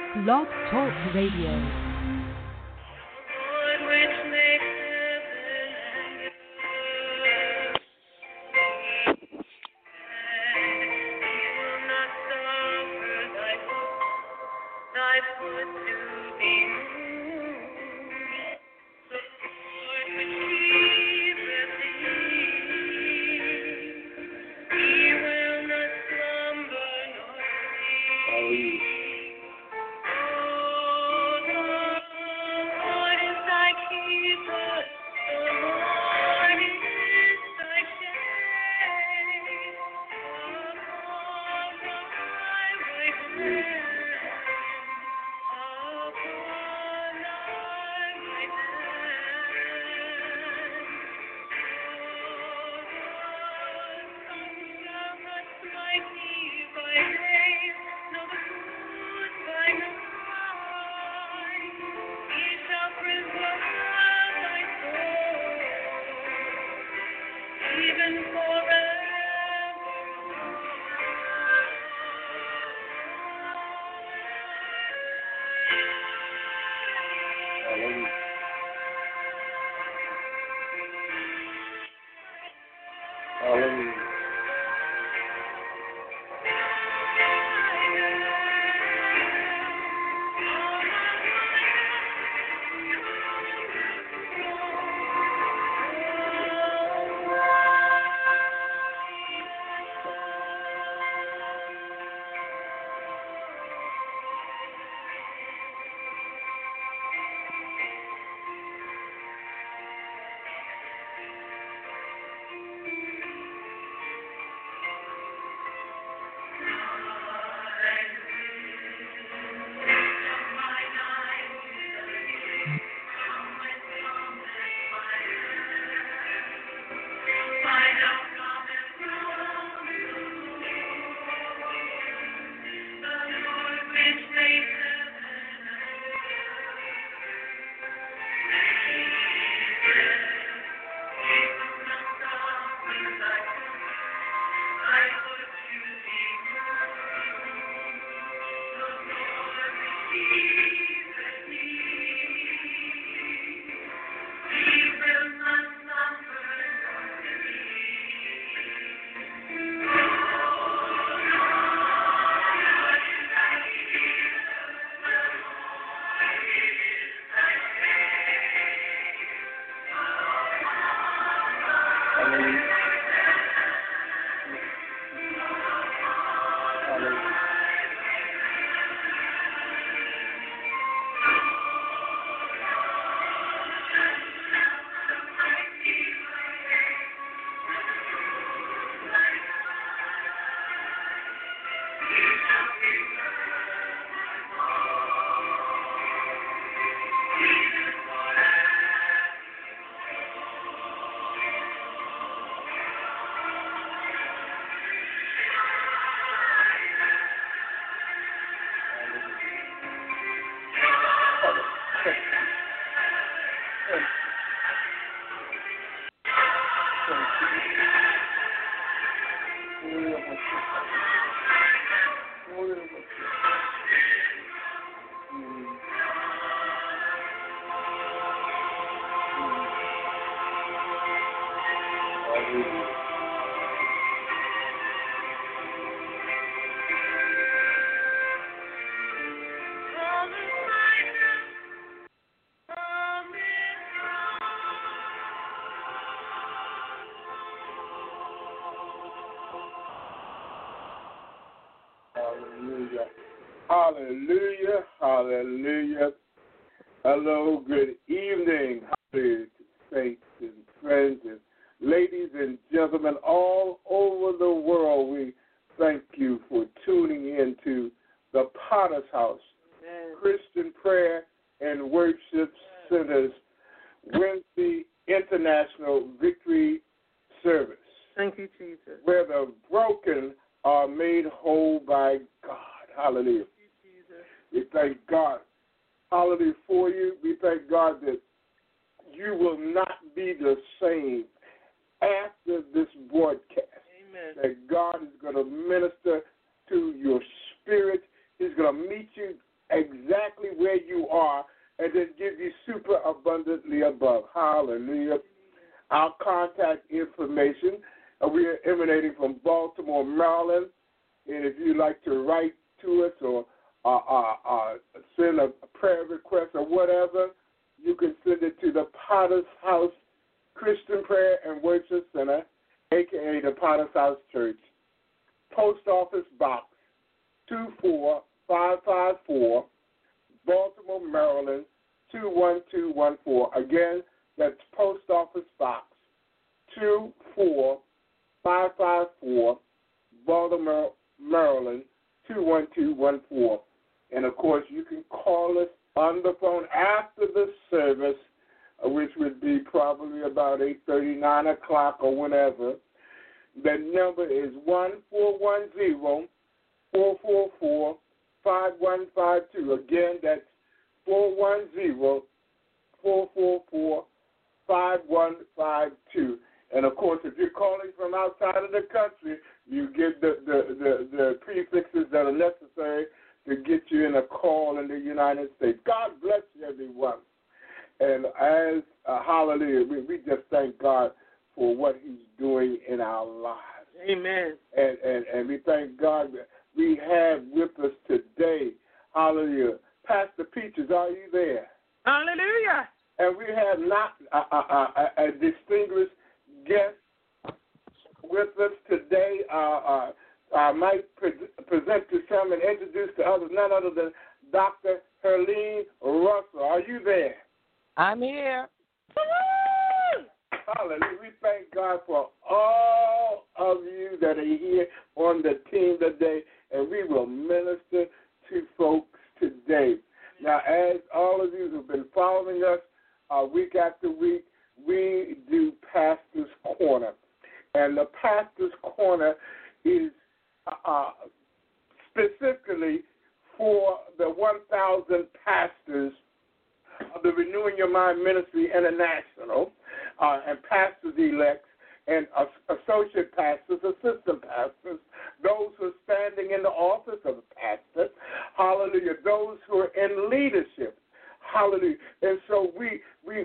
Blog Talk Radio. Hallelujah, hallelujah. Hello, good evening, saints and friends and ladies and gentlemen all over the world. We thank you for tuning in to the Potter's House, Amen. Christian Prayer and Worship Center's Wednesday International Victory Service. Thank you, Jesus. Where the broken are made whole by God. Hallelujah. We thank God, hallelujah, for you. We thank God that you will not be the same after this broadcast. Amen. That God is going to minister to your spirit. He's going to meet you exactly where you are and then give you super abundantly above. Hallelujah. Our contact information, we are emanating from Baltimore, Maryland. And if you'd like to write to us or send a prayer request or whatever, you can send it to the Potter's House Christian Prayer and Worship Center, a.k.a. the Potter's House Church, Post Office Box 24554, Baltimore, Maryland 21214. Again, that's Post Office Box 24554, Baltimore, Maryland 21214. And, of course, you can call us on the phone after the service, which would be probably about 8:30, 9 o'clock or whenever. The number is 1-410-444-5152. Again, that's 410-444-5152. And, of course, if you're calling from outside of the country, you get the prefixes that are necessary to get you in a call in the United States. God bless you, everyone. And as, hallelujah, we just thank God for what he's doing in our lives. Amen. And we thank God that we have with us today, hallelujah, Pastor Peaches, are you there? Hallelujah. And we have not a distinguished guest with us today. I might present to some and introduce to others, none other than Dr. Herlene Russell. Are you there? I'm here. Hallelujah. We thank God for all of you that are here on the team today, and we will minister to folks today. Now, as all of you who've been following us week after week, we do Pastor's Corner. And the Pastor's Corner is specifically for the 1,000 pastors of the Renewing Your Mind Ministry International and pastors-elects and associate pastors, assistant pastors, those who are standing in the office of a pastor, hallelujah, those who are in leadership, hallelujah. And so we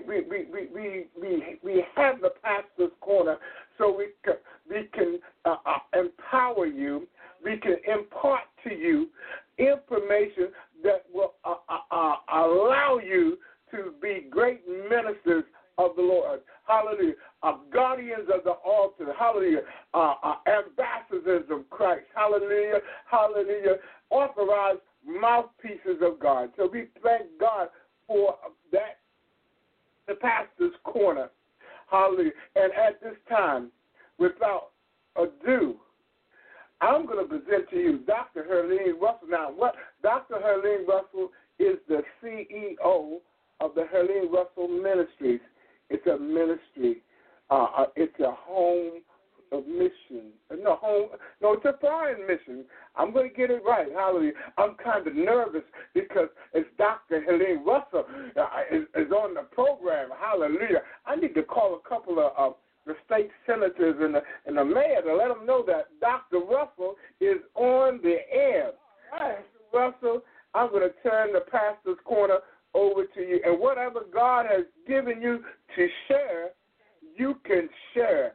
have the Pastor's Corner so we can empower you, we can impart to you information that will allow you to be great ministers of the Lord. Hallelujah. Guardians of the altar. Hallelujah. Ambassadors of Christ. Hallelujah. Hallelujah. Authorized mouthpieces of God. So we thank God for that, the Pastor's Corner. Hallelujah. And at this time, without ado, I'm going to present to you Dr. Herlene Russell. Now, Dr. Herlene Russell is the CEO of the Herlene Russell Ministries. It's a ministry. It's a home of mission. It's a foreign mission. I'm going to get it right. Hallelujah. I'm kind of nervous because it's Dr. Herlene Russell is on the program. Hallelujah. I need to call a couple of the state senators and the mayor to let them know that Dr. Russell is on the air. All right, Russell, I'm going to turn the Pastor's Corner over to you. And whatever God has given you to share, you can share.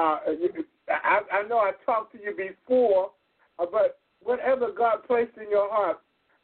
I know I talked to you before, but whatever God placed in your heart,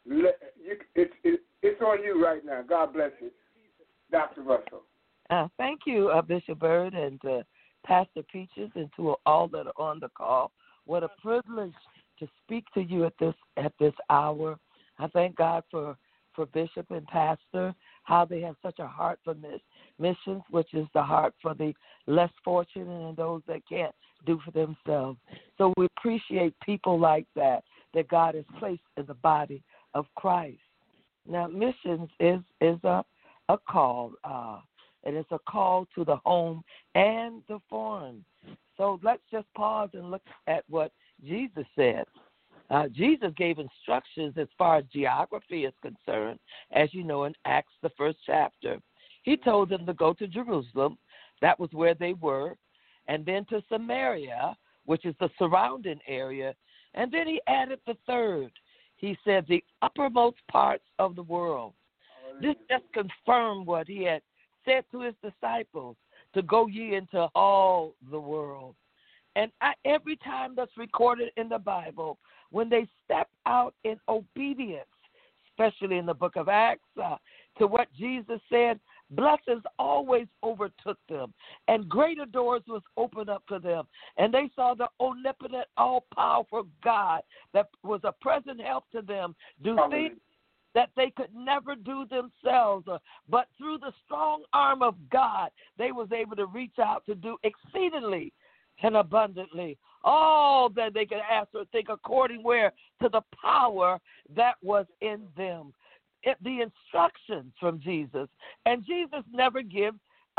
it's on you right now. God bless you. Dr. Russell. Thank you, Bishop Bird, and Pastor Peaches, and to all that are on the call. What a privilege to speak to you at this hour. I thank God for Bishop and Pastor, how they have such a heart for missions, which is the heart for the less fortunate and those that can't do for themselves. So we appreciate people like that God has placed in the body of Christ. Now, missions is a call, and it's a call to the home and the foreign. So let's just pause and look at what Jesus said. Jesus gave instructions as far as geography is concerned, as you know, in Acts, the 1st chapter. He told them to go to Jerusalem. That was where they were. And then to Samaria, which is the surrounding area. And then he added the third. he said, the uppermost parts of the world. This just confirmed what he had said to his disciples, to go ye into all the world. And every time that's recorded in the Bible, when they step out in obedience, especially in the book of Acts, to what Jesus said, blessings always overtook them, and greater doors was opened up to them. And they saw the omnipotent, all-powerful God that was a present help to them do things that they could never do themselves. But through the strong arm of God, they was able to reach out to do exceedingly and abundantly all that they could ask or think, according where to the power that was in them. The instructions from Jesus. And Jesus never gives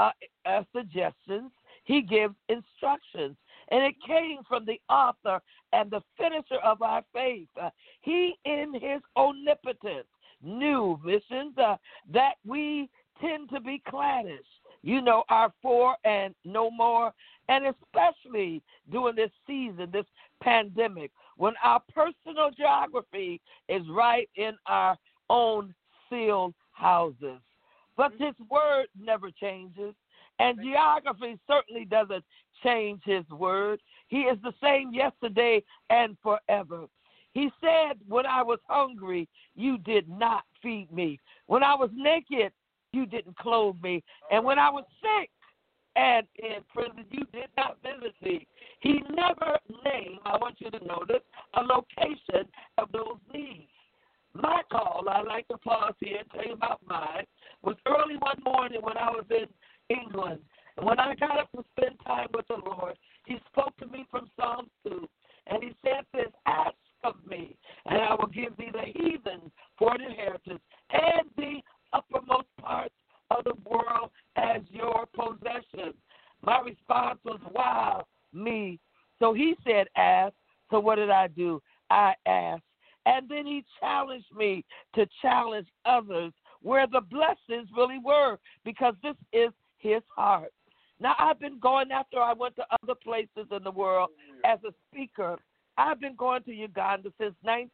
suggestions. He gives instructions. And it came from the author and the finisher of our faith. He, in his omnipotence, knew, missions, that we tend to be clannish. You know, our for and no more. And especially during this season, this pandemic, when our personal geography is right in our own sealed houses. But his word never changes, and geography certainly doesn't change his word. He is the same yesterday and forever. He said, when I was hungry, you did not feed me. When I was naked, you didn't clothe me. And when I was sick and in prison, you did not visit me. He never named, I want you to notice, a location of those needs. My call, I like to pause here and tell you about mine, was early one morning when I was in England. And when I got up to spend time with the Lord, he spoke to me from Psalms 2. And he said this, ask of me, and I will give thee the heathen for an inheritance, and the uppermost parts of the world as your possession. My response was, wow, me. So he said, ask. So what did I do? I asked. And then he challenged me to challenge others where the blessings really were, because this is his heart. Now, I've been going after I went to other places in the world as a speaker. I've been going to Uganda since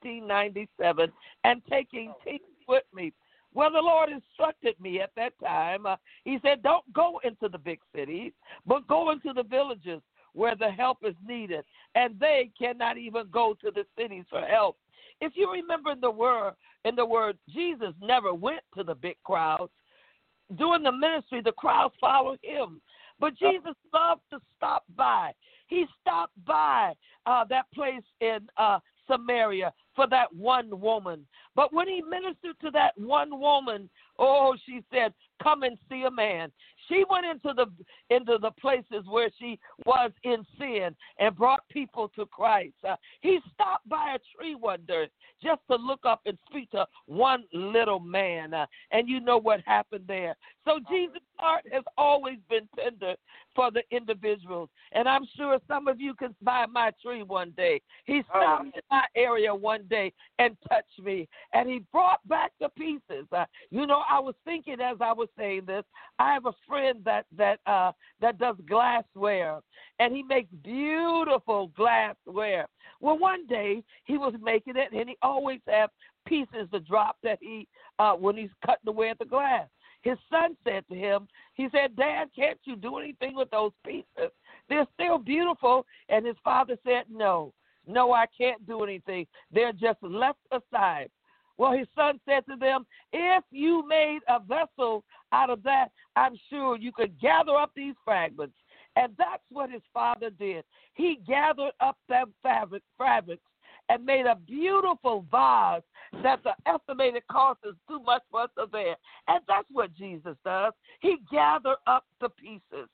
1997 and taking teams with me. Well, the Lord instructed me at that time. He said, don't go into the big cities, but go into the villages where the help is needed. And they cannot even go to the cities for help. If you remember in the word, Jesus never went to the big crowds. During the ministry, the crowds followed him. But Jesus loved to stop by. He stopped by that place in Samaria for that one woman. But when he ministered to that one woman, she said, come and see a man. She went into the places where she was in sin and brought people to Christ. He stopped by a tree one day just to look up and speak to one little man. And you know what happened there. So Jesus' heart has always been tender for the individuals. And I'm sure some of you can buy my tree one day. He stopped in my area one day and touched me. And he brought back the pieces. I was thinking as I was saying this, I have a friend that does glassware, and he makes beautiful glassware. Well, one day he was making it, and he always has pieces to drop that when he's cutting away at the glass. His son said to him, he said, Dad, can't you do anything with those pieces? They're still beautiful. And his father said, no, I can't do anything. They're just left aside. Well, his son said to them, if you made a vessel out of that, I'm sure you could gather up these fragments. And that's what his father did. He gathered up them fabrics and made a beautiful vase that the estimated cost is too much for us to bear. And that's what Jesus does. He gathered up the pieces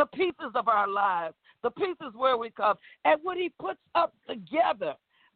of our lives, the pieces where we come. And when he puts us together,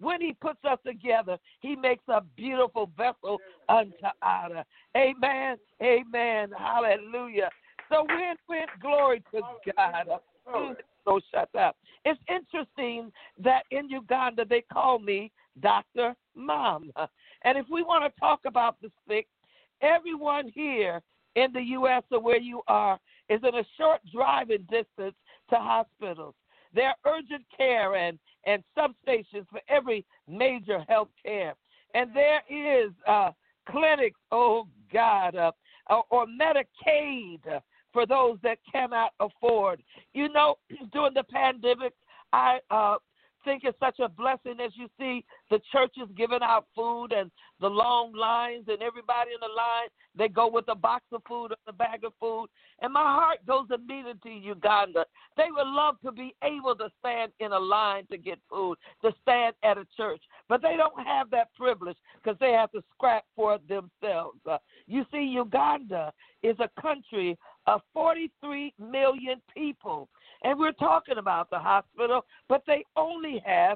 he makes a beautiful vessel unto honor. Amen. Amen. Hallelujah. So when glory to God. So shut up. It's interesting that in Uganda they call me Dr. Mom. And if we want to talk about the sick, everyone here in the U.S. or where you are is in a short driving distance to hospitals. There are urgent care and substations for every major health care. And there is clinics, oh God, or Medicaid for those that cannot afford. You know, during the pandemic, I think it's such a blessing as you see the churches giving out food and the long lines and everybody in the line, they go with a box of food or a bag of food. And my heart goes immediately to Uganda. They would love to be able to stand in a line to get food, to stand at a church. But they don't have that privilege because they have to scrap for themselves. You see, Uganda is a country of 43 million people. And we're talking about the hospital, but they only have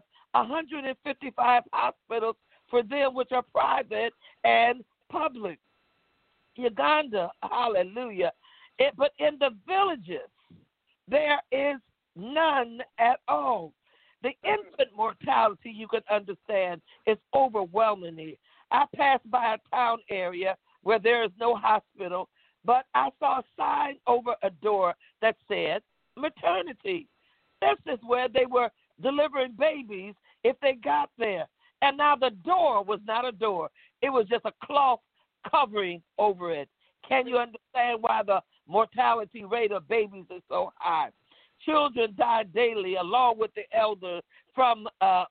155 hospitals for them, which are private and public. Uganda, hallelujah. But in the villages, there is none at all. The infant mortality, you can understand, is overwhelming. I passed by a town area where there is no hospital, but I saw a sign over a door that said, maternity. This is where they were delivering babies if they got there. And now the door was not a door. It was just a cloth covering over it. Can you understand why the mortality rate of babies is so high? Children die daily along with the elders from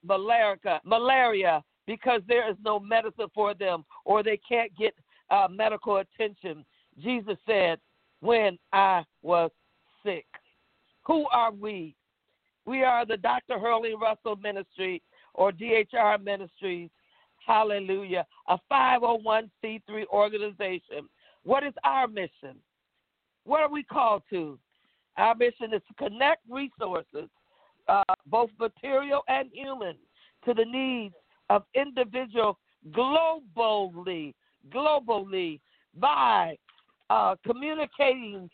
malaria because there is no medicine for them or they can't get medical attention. Jesus said, when I was sick. Who are we? We are the Dr. Hurley Russell Ministry or DHR Ministries, hallelujah, a 501c3 organization. What is our mission? What are we called to? Our mission is to connect resources, both material and human, to the needs of individuals globally by communicating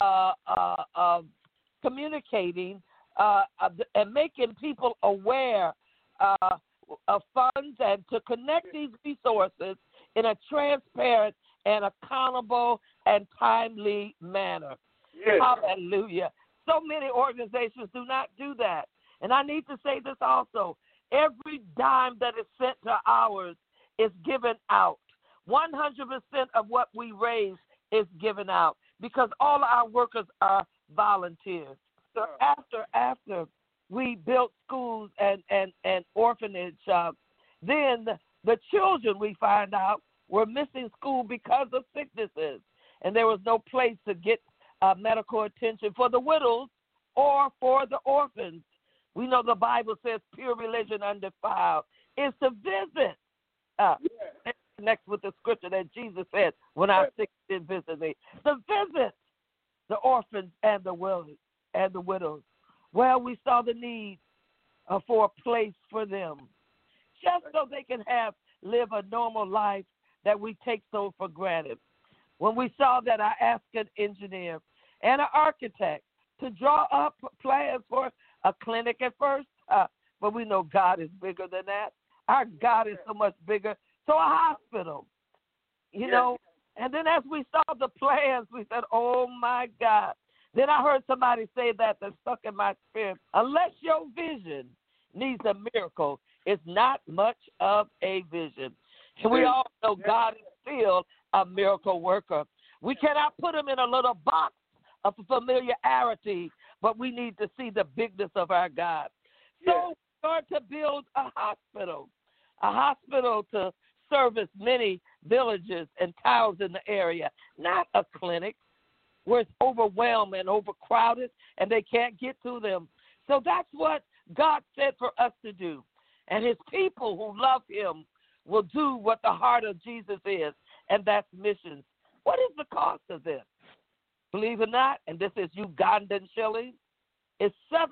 and making people aware of funds and to connect these resources in a transparent and accountable and timely manner. Yes. Hallelujah. So many organizations do not do that. And I need to say this also. Every dime that is sent to ours is given out. 100% of what we raise is given out because all our workers are volunteers. So after we built schools and orphanage, then the children, we find out, were missing school because of sicknesses. And there was no place to get medical attention for the widows or for the orphans. We know the Bible says pure religion undefiled is to visit. Next with the scripture that Jesus said, when I was sick, did visit me. To visit the orphans and the widows. Well, we saw the need for a place for them, just so they can live a normal life that we take so for granted. When we saw that, I asked an engineer and an architect to draw up plans for a clinic at first, but we know God is bigger than that. Our God is so much bigger. So a hospital, you know. And then as we saw the plans, we said, oh, my God. Then I heard somebody say that stuck in my spirit. Unless your vision needs a miracle, it's not much of a vision. And we all know God is still a miracle worker. We cannot put him in a little box of familiarity, but we need to see the bigness of our God. So we're going to build a hospital to service many villages and towns in the area, not a clinic where it's overwhelmed and overcrowded and they can't get to them. So that's what God said for us to do. And his people who love him will do what the heart of Jesus is, and that's missions. What is the cost of this? Believe it or not, and this is Ugandan shillings, it's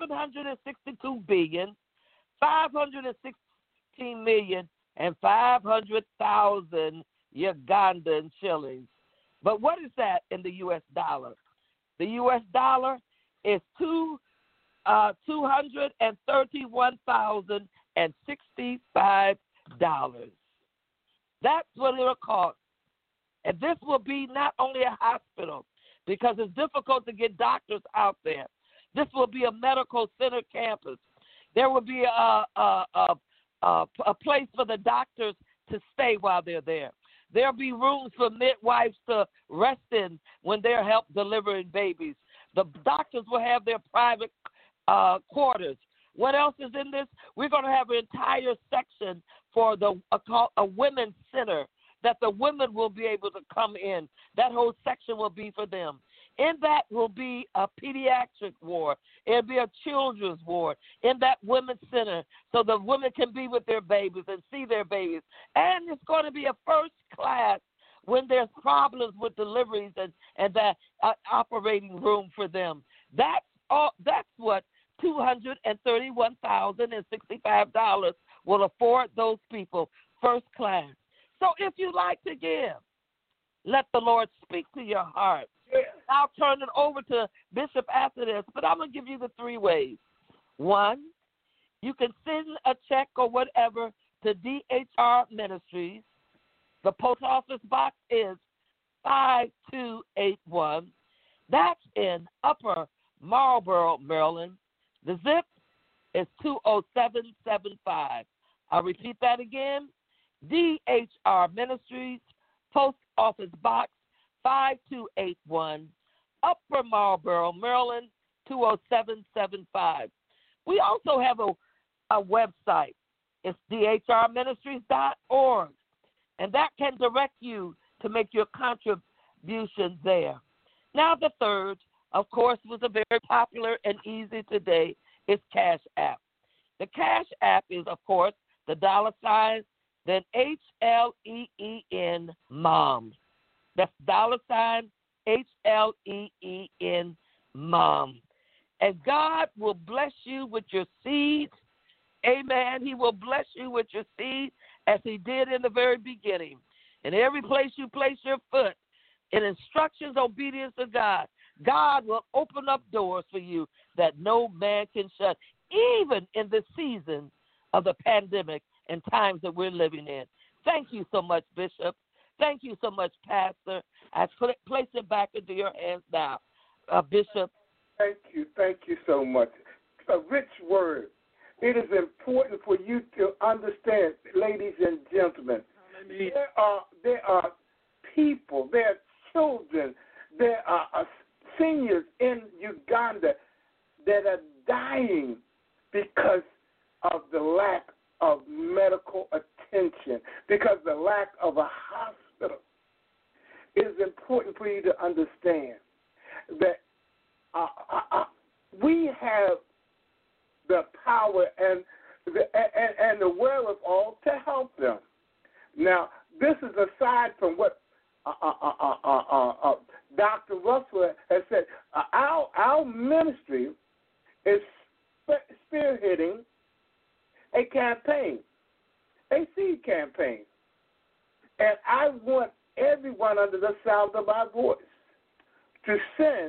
$762,516,500,000 Ugandan shillings. But what is that in the U.S. dollar? The U.S. dollar is $231,065. That's what it'll cost. And this will be not only a hospital, because it's difficult to get doctors out there. This will be a medical center campus. There will be a place for the doctors to stay while they're there. There'll be rooms for midwives to rest in when they're help delivering babies. The doctors will have their private quarters. What else is in this? We're going to have an entire section for a women's center that the women will be able to come in. That whole section will be for them. In that will be a pediatric ward. It'll be a children's ward in that women's center so the women can be with their babies and see their babies. And it's going to be a first class when there's problems with deliveries and that operating room for them. That's what $231,065 will afford those people, first class. So if you like to give, let the Lord speak to your heart. I'll turn it over to Bishop after this, but I'm going to give you the 3 ways. 1, you can send a check or whatever to DHR Ministries. The post office box is 5281. That's in Upper Marlboro, Maryland. The zip is 20775. I'll repeat that again. DHR Ministries, post office box 5281, Upper Marlboro, Maryland, 20775. We also have a website. It's dhrministries.org, and that can direct you to make your contribution there. Now the third, of course, was a very popular and easy today, is Cash App. The Cash App is, of course, the $, then HLEEN MOM. That's $, HLEEN MOM. And God will bless you with your seeds. Amen. He will bless you with your seed as he did in the very beginning. In every place you place your foot, in instructions, obedience to God, God will open up doors for you that no man can shut, even in the season of the pandemic and times that we're living in. Thank you so much, Bishop. Thank you so much, Pastor. I place it back into your hands now, Bishop. Thank you so much. A rich word. It is important for you to understand, ladies and gentlemen. There are people, there are children, there are seniors in Uganda that are dying because of the lack of medical attention, because of the lack of a hospital. It is important for you to understand that we have the power and the wherewithal to help them. Now, this is aside from what Dr. Russell has said. Our ministry is spearheading a campaign, a seed campaign. And I want everyone under the sound of my voice to send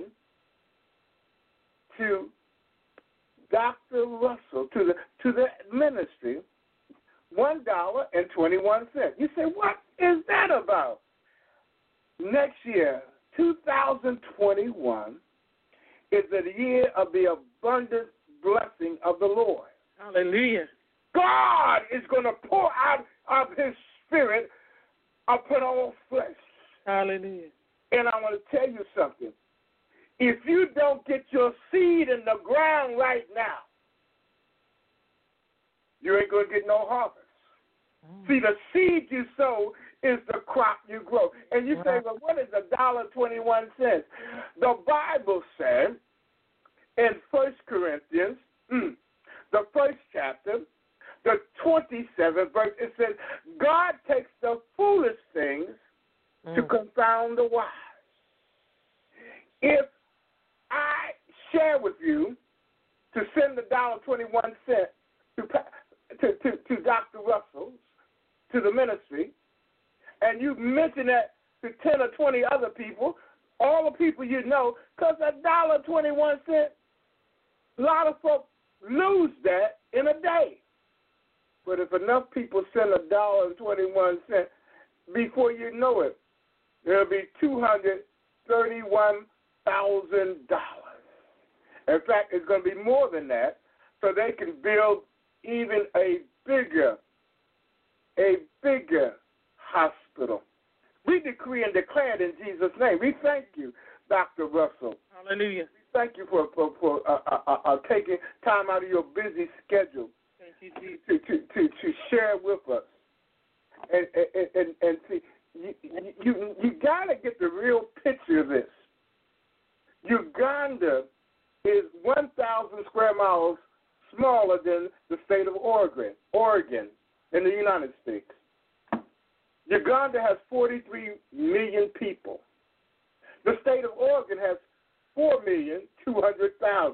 to Dr. Russell, to the ministry, $1.21. You say, what is that about? Next year, 2021, is the year of the abundant blessing of the Lord. Hallelujah. God is going to pour out of his spirit upon all flesh. Hallelujah. And I want to tell you something. If you don't get your seed in the ground right now, you ain't going to get no harvest. See, the seed you sow is the crop you grow. And you say, well, what is $1.21? The Bible says in 1 Corinthians, the first chapter, the 27th verse, it says, God takes the foolish things to confound the wise. If I share with you to send the $1.21 to Dr. Russell, to the ministry, and you mention that to 10 or 20 other people, all the people you know, because $1.21, a lot of folks lose that in a day. But if enough people send $1.21, before you know it, there'll be $231,000. In fact, it's going to be more than that, so they can build even a bigger a bigger hospital. We decree and declare it in Jesus' name. We thank you, Dr. Russell. Hallelujah. We thank you for taking time out of your busy schedule to share with us. And see, you got to get the real picture of this. Uganda is 1,000 square miles smaller than the state of Oregon in the United States. Uganda has 43 million people. The state of Oregon has 4,200,000.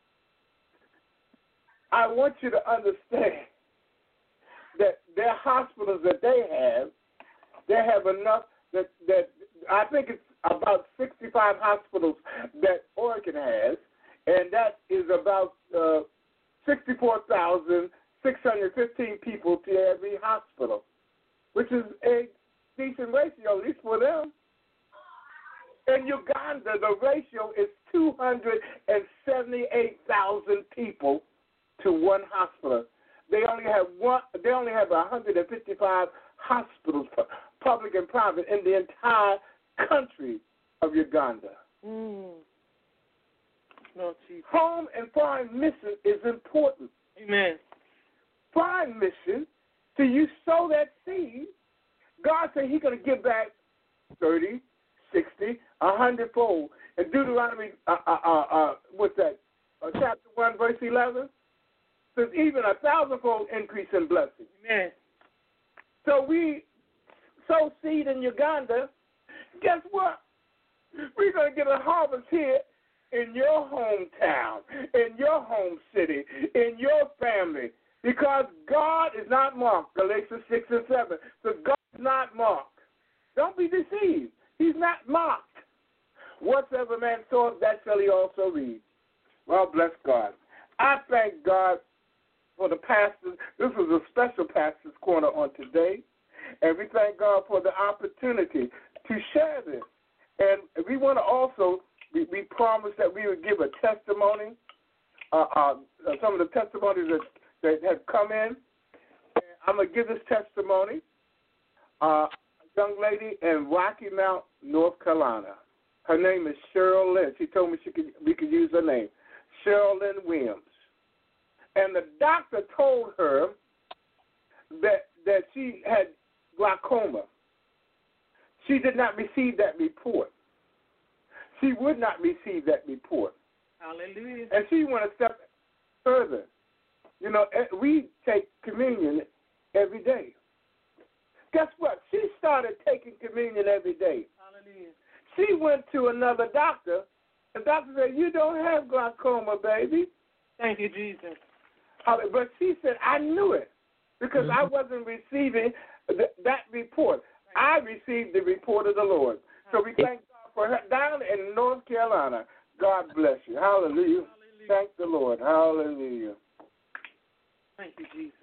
I want you to understand that their hospitals that they have enough that I think it's about 65 hospitals that Oregon has, and that is about 64,615 people to every hospital, which is a decent ratio, at least for them. In Uganda, the ratio is 278,000 people to one hospital. They only have 155 hospitals, public and private, in the entire country of Uganda. Lord Jesus. Home and foreign mission is important. Amen. Foreign mission, so you sow that seed, God said He's going to give back 30, 60, 100-fold. In Deuteronomy, what's that? Chapter 1, verse 11, says even 1,000-fold increase in blessing. Amen. So we sow seed in Uganda. Guess what? We're going to get a harvest here in your hometown, in your home city, in your family, because God is not mocked. Galatians 6 and 7. So God is not mocked. Don't be deceived. He's not mocked. Whatsoever man soweth, that shall he also reap. Well, bless God. I thank God for the pastors. This was a special pastor's corner on today, and we thank God for the opportunity to share this. And we want to also, we promised that we would give a testimony, some of the testimonies that have come in. And I'm going to give this testimony. A young lady in Rocky Mount, North Carolina. Her name is Cheryl Lynn. She told me we could use her name, Cheryl Lynn Williams. And the doctor told her that she had glaucoma. She did not receive that report. She would not receive that report. Hallelujah. And she went a step further. You know, we take communion every day. Guess what? She started taking communion every day. Hallelujah. She went to another doctor. The doctor said, "You don't have glaucoma, baby." Thank you, Jesus. But she said, "I knew it because I wasn't receiving that report. I received the report of the Lord." So we thank God for her down in North Carolina. God bless you. Hallelujah. Hallelujah. Thank the Lord. Hallelujah. Thank you, Jesus.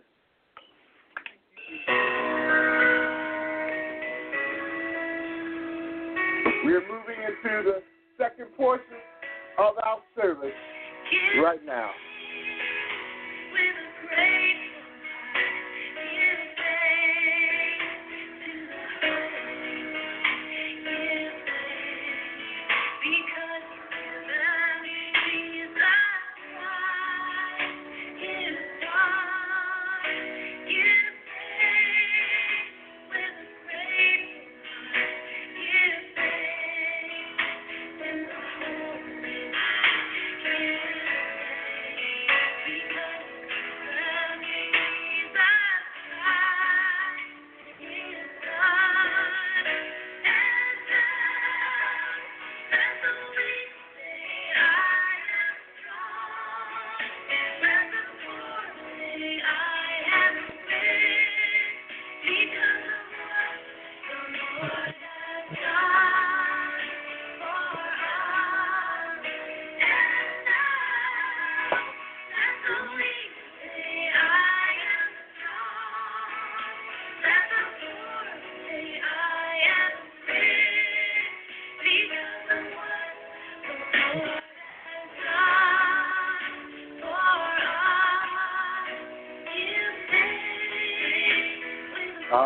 We're moving into the second portion of our service right now.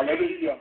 Hallelujah.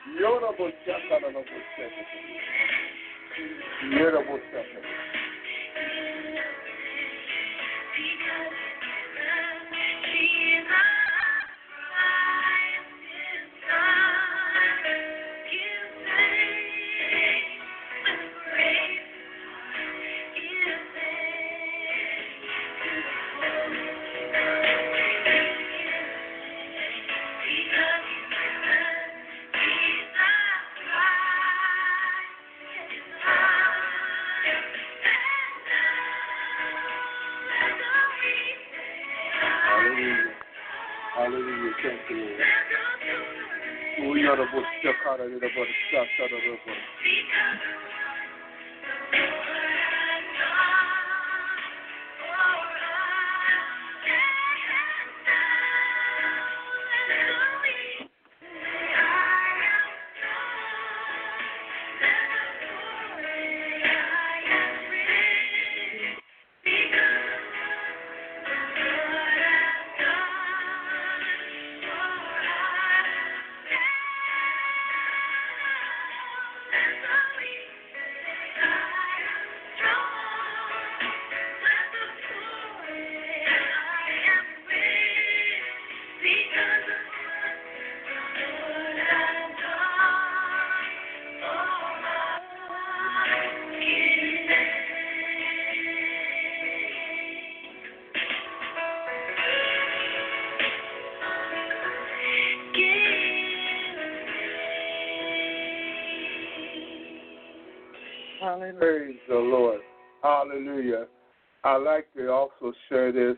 Hallelujah. Thank you, Lord. We are the most shakara in the body, shakara the body. Hallelujah. Praise the Lord. Hallelujah. I'd like to also share this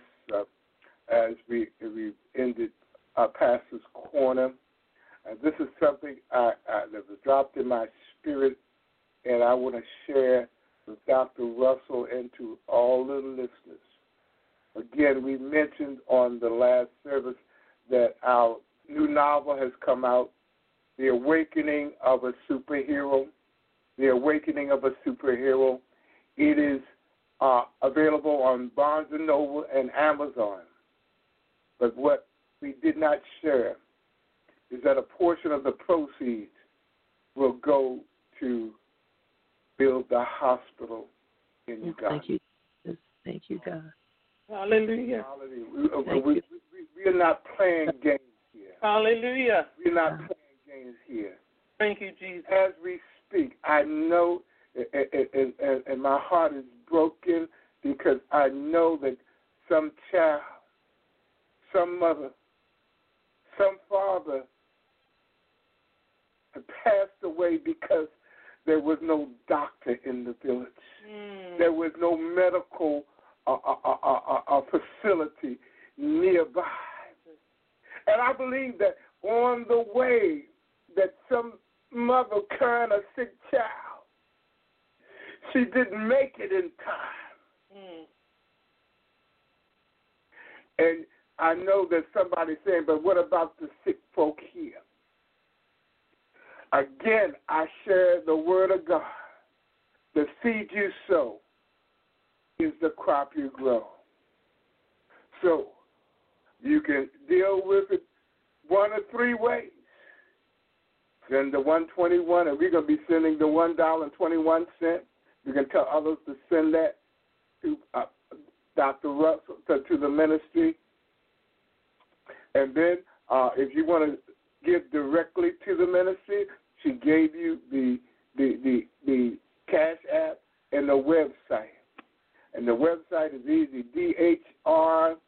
as we ended Pastor's Corner. This is something that was dropped in my spirit, and I want to share with Dr. Russell and to all the listeners. Again, we mentioned on the last service that our new novel has come out, The Awakening of a Superhero. The Awakening of a Superhero. It is available on Barnes & Noble and Amazon. But what we did not share is that a portion of the proceeds will go to build the hospital in Uganda. Thank you. Thank you, God. Hallelujah. Hallelujah. We are not playing games here. Hallelujah. We're not playing games here. Thank you, Jesus. As we speak, I know, and my heart is broken because I know that some child, some mother, some father had passed away because there was no doctor in the village. There was no medical facility nearby. And I believe that on the way that some mother carrying a sick child, she didn't make it in time. And I know that somebody's saying, but what about the sick folk here? Again, I share the word of God. The seed you sow is the crop you grow. So you can deal with it one of three ways. Send the 121, and we're going to be sending the $1.21. You can tell others to send that to Dr. Russell, to the ministry. And then if you want to give directly to the ministry, she gave you the Cash App and the website. And the website is easy, dhr.org.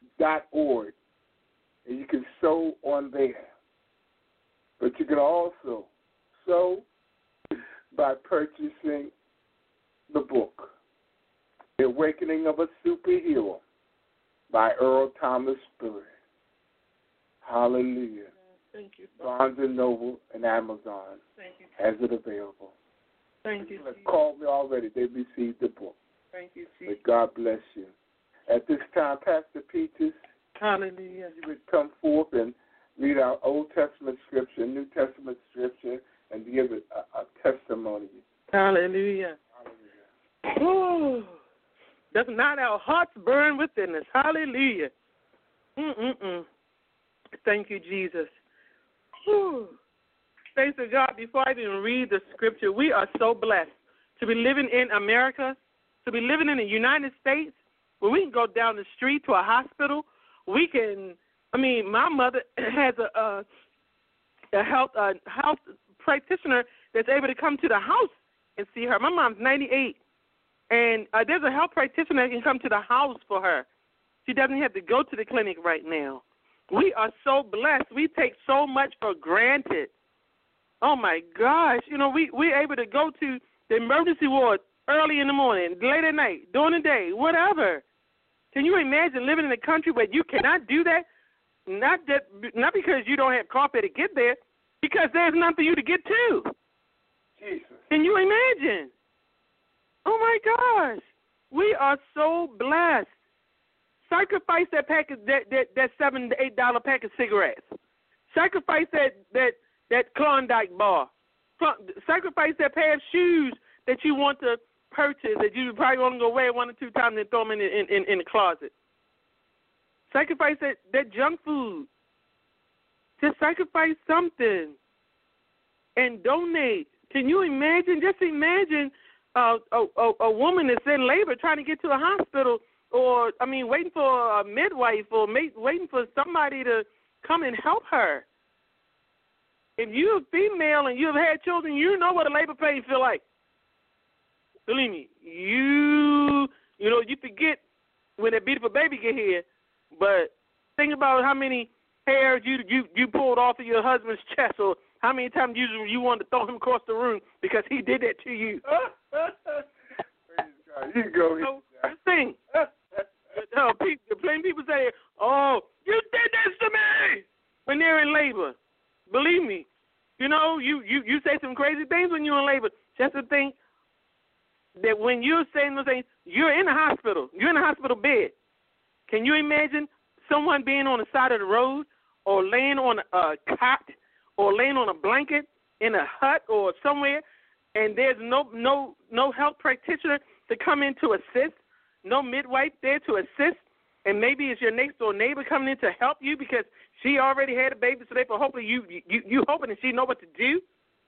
And you can sow on there. But you can also sow by purchasing the book, The Awakening of a Superhero by Earl Thomas Burry. Hallelujah. Thank you. Barnes & Noble and Amazon has it available. Thank you. People have called me already. They received the book. Thank you, Jesus. May God bless you. At this time, Pastor Peaches, hallelujah, you would come forth and read our Old Testament scripture, New Testament scripture, and give a testimony. Hallelujah. Hallelujah. Ooh, does not our hearts burn within us? Hallelujah. Thank you, Jesus. Ooh. Thanks to God, before I even read the scripture, we are so blessed to be living in America, to be living in the United States, where we can go down the street to a hospital. We can, my mother has a health practitioner that's able to come to the house and see her. My mom's 98, and there's a health practitioner that can come to the house for her. She doesn't have to go to the clinic right now. We are so blessed. We take so much for granted. Oh, my gosh. We're able to go to the emergency ward early in the morning, late at night, during the day, whatever. Can you imagine living in a country where you cannot do that? Not because you don't have coffee to get there, because there's nothing for you to get to. Jesus. Can you imagine? Oh, my gosh. We are so blessed. Sacrifice that package, that $7 to $8 pack of cigarettes. Sacrifice that Klondike bar. Sacrifice that pair of shoes that you want to purchase that you probably want to go wear 1 or 2 times and throw them in the closet. Sacrifice that junk food. Just sacrifice something and donate. Can you imagine? Just imagine a woman that's in labor trying to get to a hospital, or waiting for a midwife, or waiting for somebody to come and help her. If you're a female and you've had children, you know what a labor pain feel like. Believe me, you forget when that beautiful baby get here, but think about how many hairs you pulled off of your husband's chest, or how many times you wanted to throw him across the room because he did that to you. You go. So, thing. Plain people say, "Oh, you did this to me," when they're in labor. Believe me, you say some crazy things when you're in labor. Just to think that when you're saying those things, you're in a hospital. You're in a hospital bed. Can you imagine someone being on the side of the road, or laying on a cot, or laying on a blanket in a hut or somewhere, and there's no health practitioner to come in to assist, no midwife there to assist, and maybe it's your next door neighbor coming in to help you because she already had a baby, so therefore hopefully you hoping that she know what to do.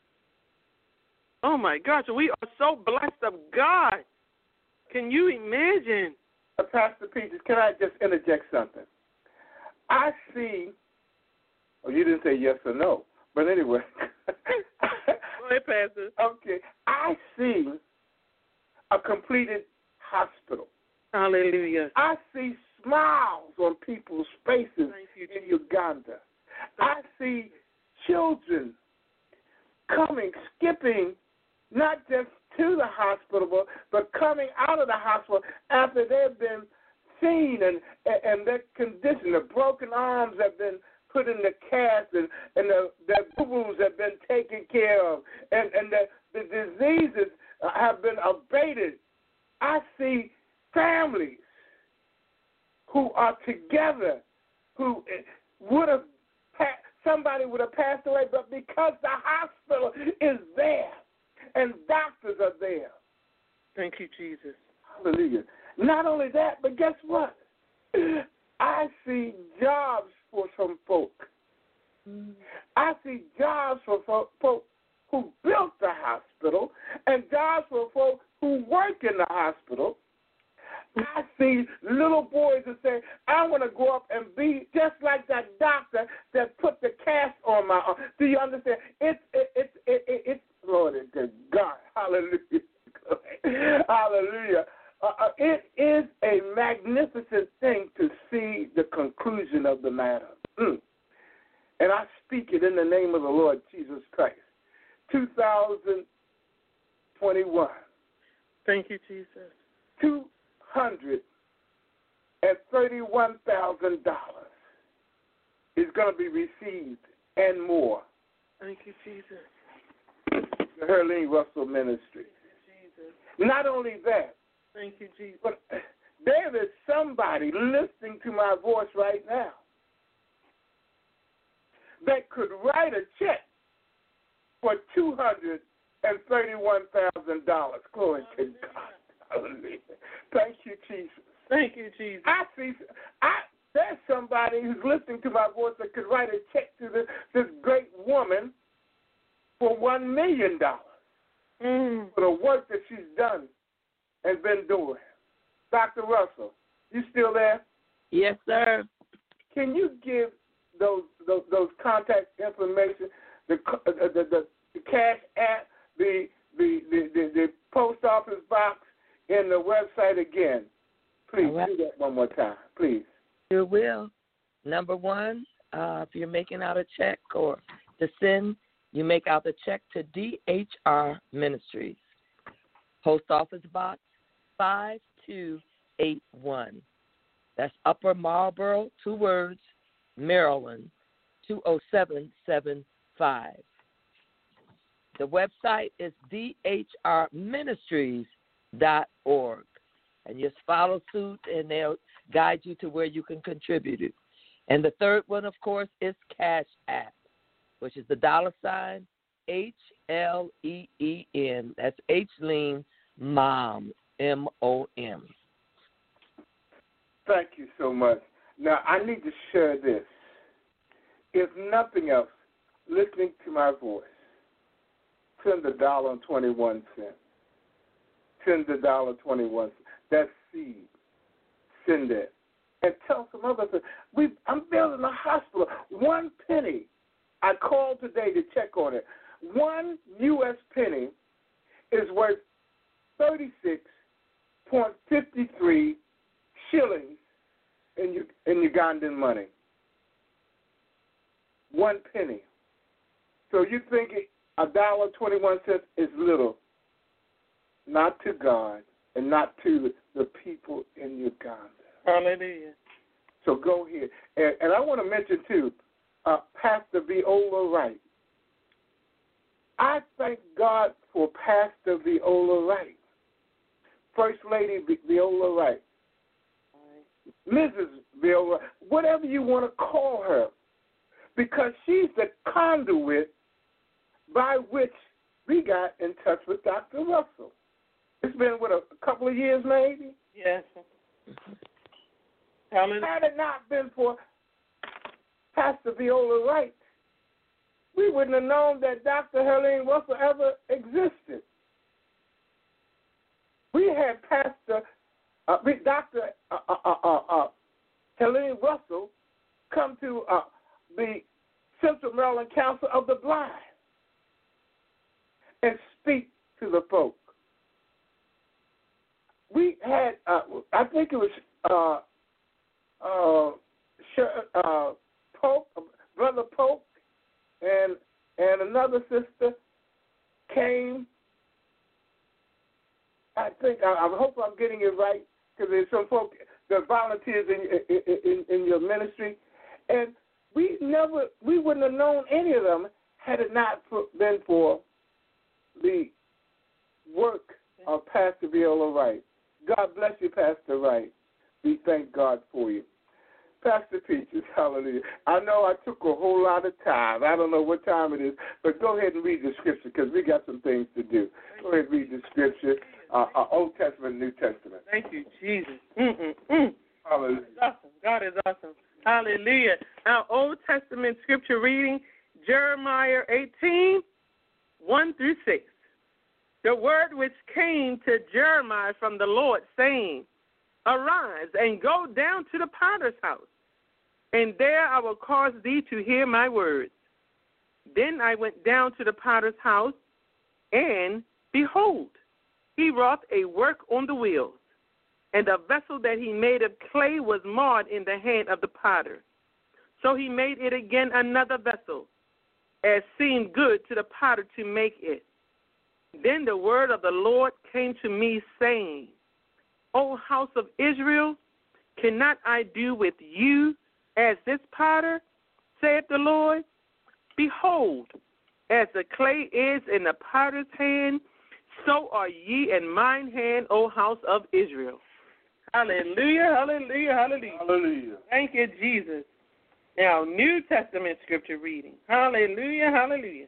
Oh my gosh, we are so blessed of God. Can you imagine? Pastor Peaches, can I just interject something? I see. Oh, you didn't say yes or no, but anyway. Go ahead, Pastor. Okay, I see a completed hospital. Hallelujah. I see smiles on people's faces in Uganda. I see children skipping, not just to the hospital, but coming out of the hospital after they've been seen and their condition. The broken arms have been put in the cast, and their boo-boos have been taken care of, and the diseases have been abated. I see families who are together, who somebody would have passed away, but because the hospital is there and doctors are there. Thank you, Jesus. Hallelujah. Not only that, but guess what? I see jobs for some folk. I see jobs for folk who built the hospital and jobs for folk who work in the hospital. I see little boys that say, I want to grow up and be just like that doctor that put the cast on my arm. Do you understand? It's glory to God. Hallelujah. Hallelujah. It is a magnificent thing to see the conclusion of the matter. And I speak it in the name of the Lord Jesus Christ. 2021. Thank you, Jesus. $231,000 is going to be received and more. Thank you, Jesus. The Herline Russell Ministry. Jesus. Not only that, thank you, Jesus. But there is somebody listening to my voice right now that could write a check for $231,000. Glory to God. Hallelujah. Thank you, Jesus. Thank you, Jesus. There's somebody who's listening to my voice that could write a check to this great woman for $1 million for the work that she's done and been doing. Dr. Russell, you still there? Yes, sir. Can you give those contact information, the cash app, the post office box, and the website again? Please do that one more time, please. Sure will. Number one, if you're making out a check or to send, you make out the check to DHR Ministries, Post Office Box 5281. That's Upper Marlboro, 2 words, Maryland, 20775. The website is dhrministries.org. And just follow suit, and they'll guide you to where you can contribute it. And the third one, of course, is Cash App, which is the $HLEEN. That's H-Lean Mom, M-O-M. Thank you so much. Now, I need to share this. If nothing else, listening to my voice, send $1.21. Send $1.21. That's seed. Send it. And tell some other things. I'm building a hospital. 1 penny. I called today to check on it. 1 U.S. penny is worth 36.53 shillings in Ugandan money. 1 penny. So you think $1.21 is little? Not to God and not to the people in Uganda. Hallelujah. So go here. And I want to mention, too, Pastor Viola Wright. I thank God for Pastor Viola Wright, First Lady Viola Wright, Mrs. Viola, whatever you want to call her, because she's the conduit by which we got in touch with Dr. Russell. It's been, a couple of years maybe? Yes. Hallelujah. Had it not been for Pastor Viola Wright, we wouldn't have known that Dr. Helene Russell ever existed. We had Dr. Helene Russell come to the Central Maryland Council of the Blind and speak to the folk. We had, I think it was Pope, Brother Pope, and another sister came. I think I hope I'm getting it right, because there's some folk that volunteers in your ministry, and we wouldn't have known any of them had it not been for the work of Pastor Viola Wright. God bless you, Pastor Wright. We thank God for you. Pastor Peaches, hallelujah. I know I took a whole lot of time. I don't know what time it is, but go ahead and read the scripture, because we got some things to do. Go ahead and read the scripture, Old Testament, New Testament. Thank you, Jesus. Hallelujah. Awesome. God is awesome. Hallelujah. Our Old Testament scripture reading, Jeremiah 18, 1 through 6. The word which came to Jeremiah from the Lord, saying, Arise and go down to the potter's house, and there I will cause thee to hear my words. Then I went down to the potter's house, and behold, he wrought a work on the wheels, and the vessel that he made of clay was marred in the hand of the potter. So he made it again another vessel, as seemed good to the potter to make it. Then the word of the Lord came to me, saying, O house of Israel, cannot I do with you as this potter, saith the Lord? Behold, as the clay is in the potter's hand, so are ye in mine hand, O house of Israel. Hallelujah, hallelujah, hallelujah. Hallelujah. Thank you, Jesus. Now, New Testament scripture reading. Hallelujah, hallelujah.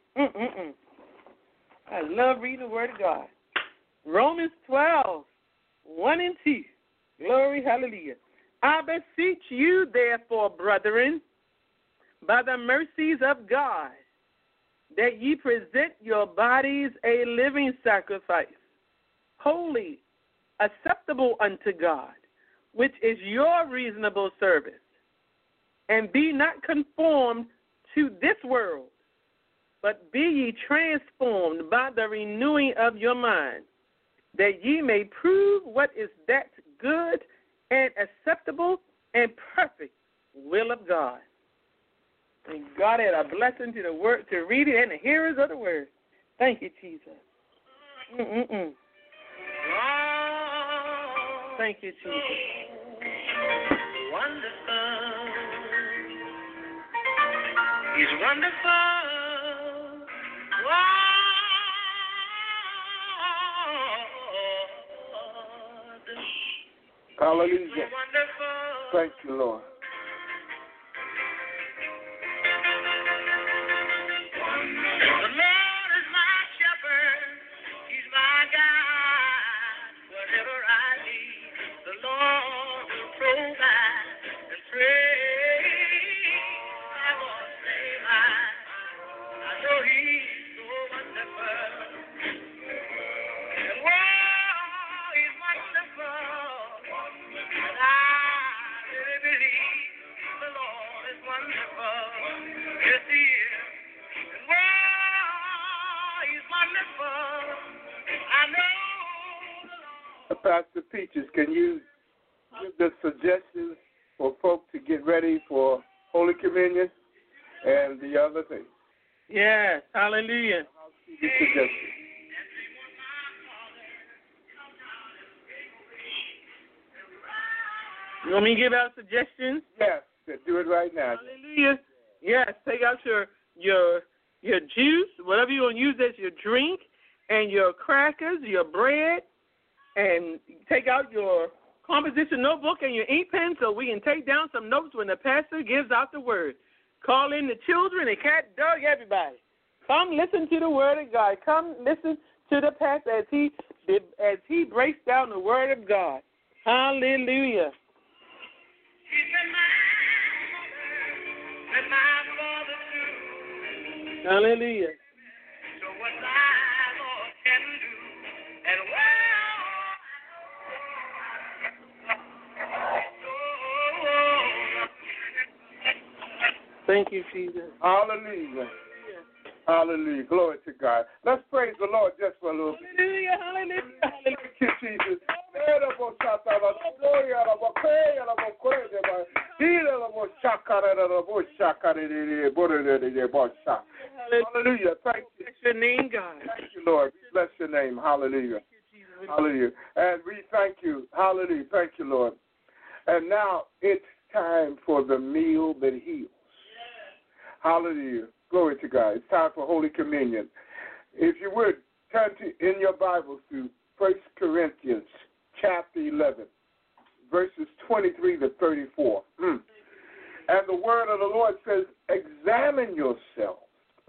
I love reading the Word of God. Romans 12, 1 and 2. Glory, hallelujah. I beseech you, therefore, brethren, by the mercies of God, that ye present your bodies a living sacrifice, holy, acceptable unto God, which is your reasonable service. And be not conformed to this world, but be ye transformed by the renewing of your mind, that ye may prove what is that good and acceptable and perfect will of God. And God had a blessing to the word, to read it, and the hearers of the word. Thank you, Jesus. Thank you, Jesus. Wonderful. He's wonderful. Hallelujah. So wonderful. Thank you, Lord. The Lord is my shepherd. He's my guide. Whatever I need, the Lord will provide. And praise I won't say mine. I know He's so wonderful. And He's wonderful. And I really believe the Lord is wonderful. Yes, He is. He's wonderful. I know the Lord. Pastor Peaches, can you give the suggestions for folks to get ready for Holy Communion and the other things? Yes, hallelujah. The suggestions. You want me to give out suggestions? Yes, do it right now. Hallelujah. Yes, take out your juice, whatever you want to use as your drink, and your crackers, your bread, and take out your composition notebook and your ink pen so we can take down some notes when the pastor gives out the word. Call in the children, the cat, dog, everybody. Come listen to the word of God. Come listen to the pastor as he breaks down the word of God. Hallelujah. He's been my mother and my father too. Hallelujah. So what my Lord can do, and Thank you, Jesus. Hallelujah. Hallelujah. Glory to God. Let's praise the Lord just for a little bit. Hallelujah, hallelujah, hallelujah. Thank you, Jesus. Hallelujah. Thank you. Bless your name, God. Thank you, Lord. We bless your name. Hallelujah. Hallelujah. And we thank you. Hallelujah. Thank you, Lord. And now it's time for the meal that heals. Hallelujah. Glory to God. It's time for Holy Communion. If you would, turn in your Bibles to 1 Corinthians chapter 11, verses 23 to 34. And the word of the Lord says, examine yourselves.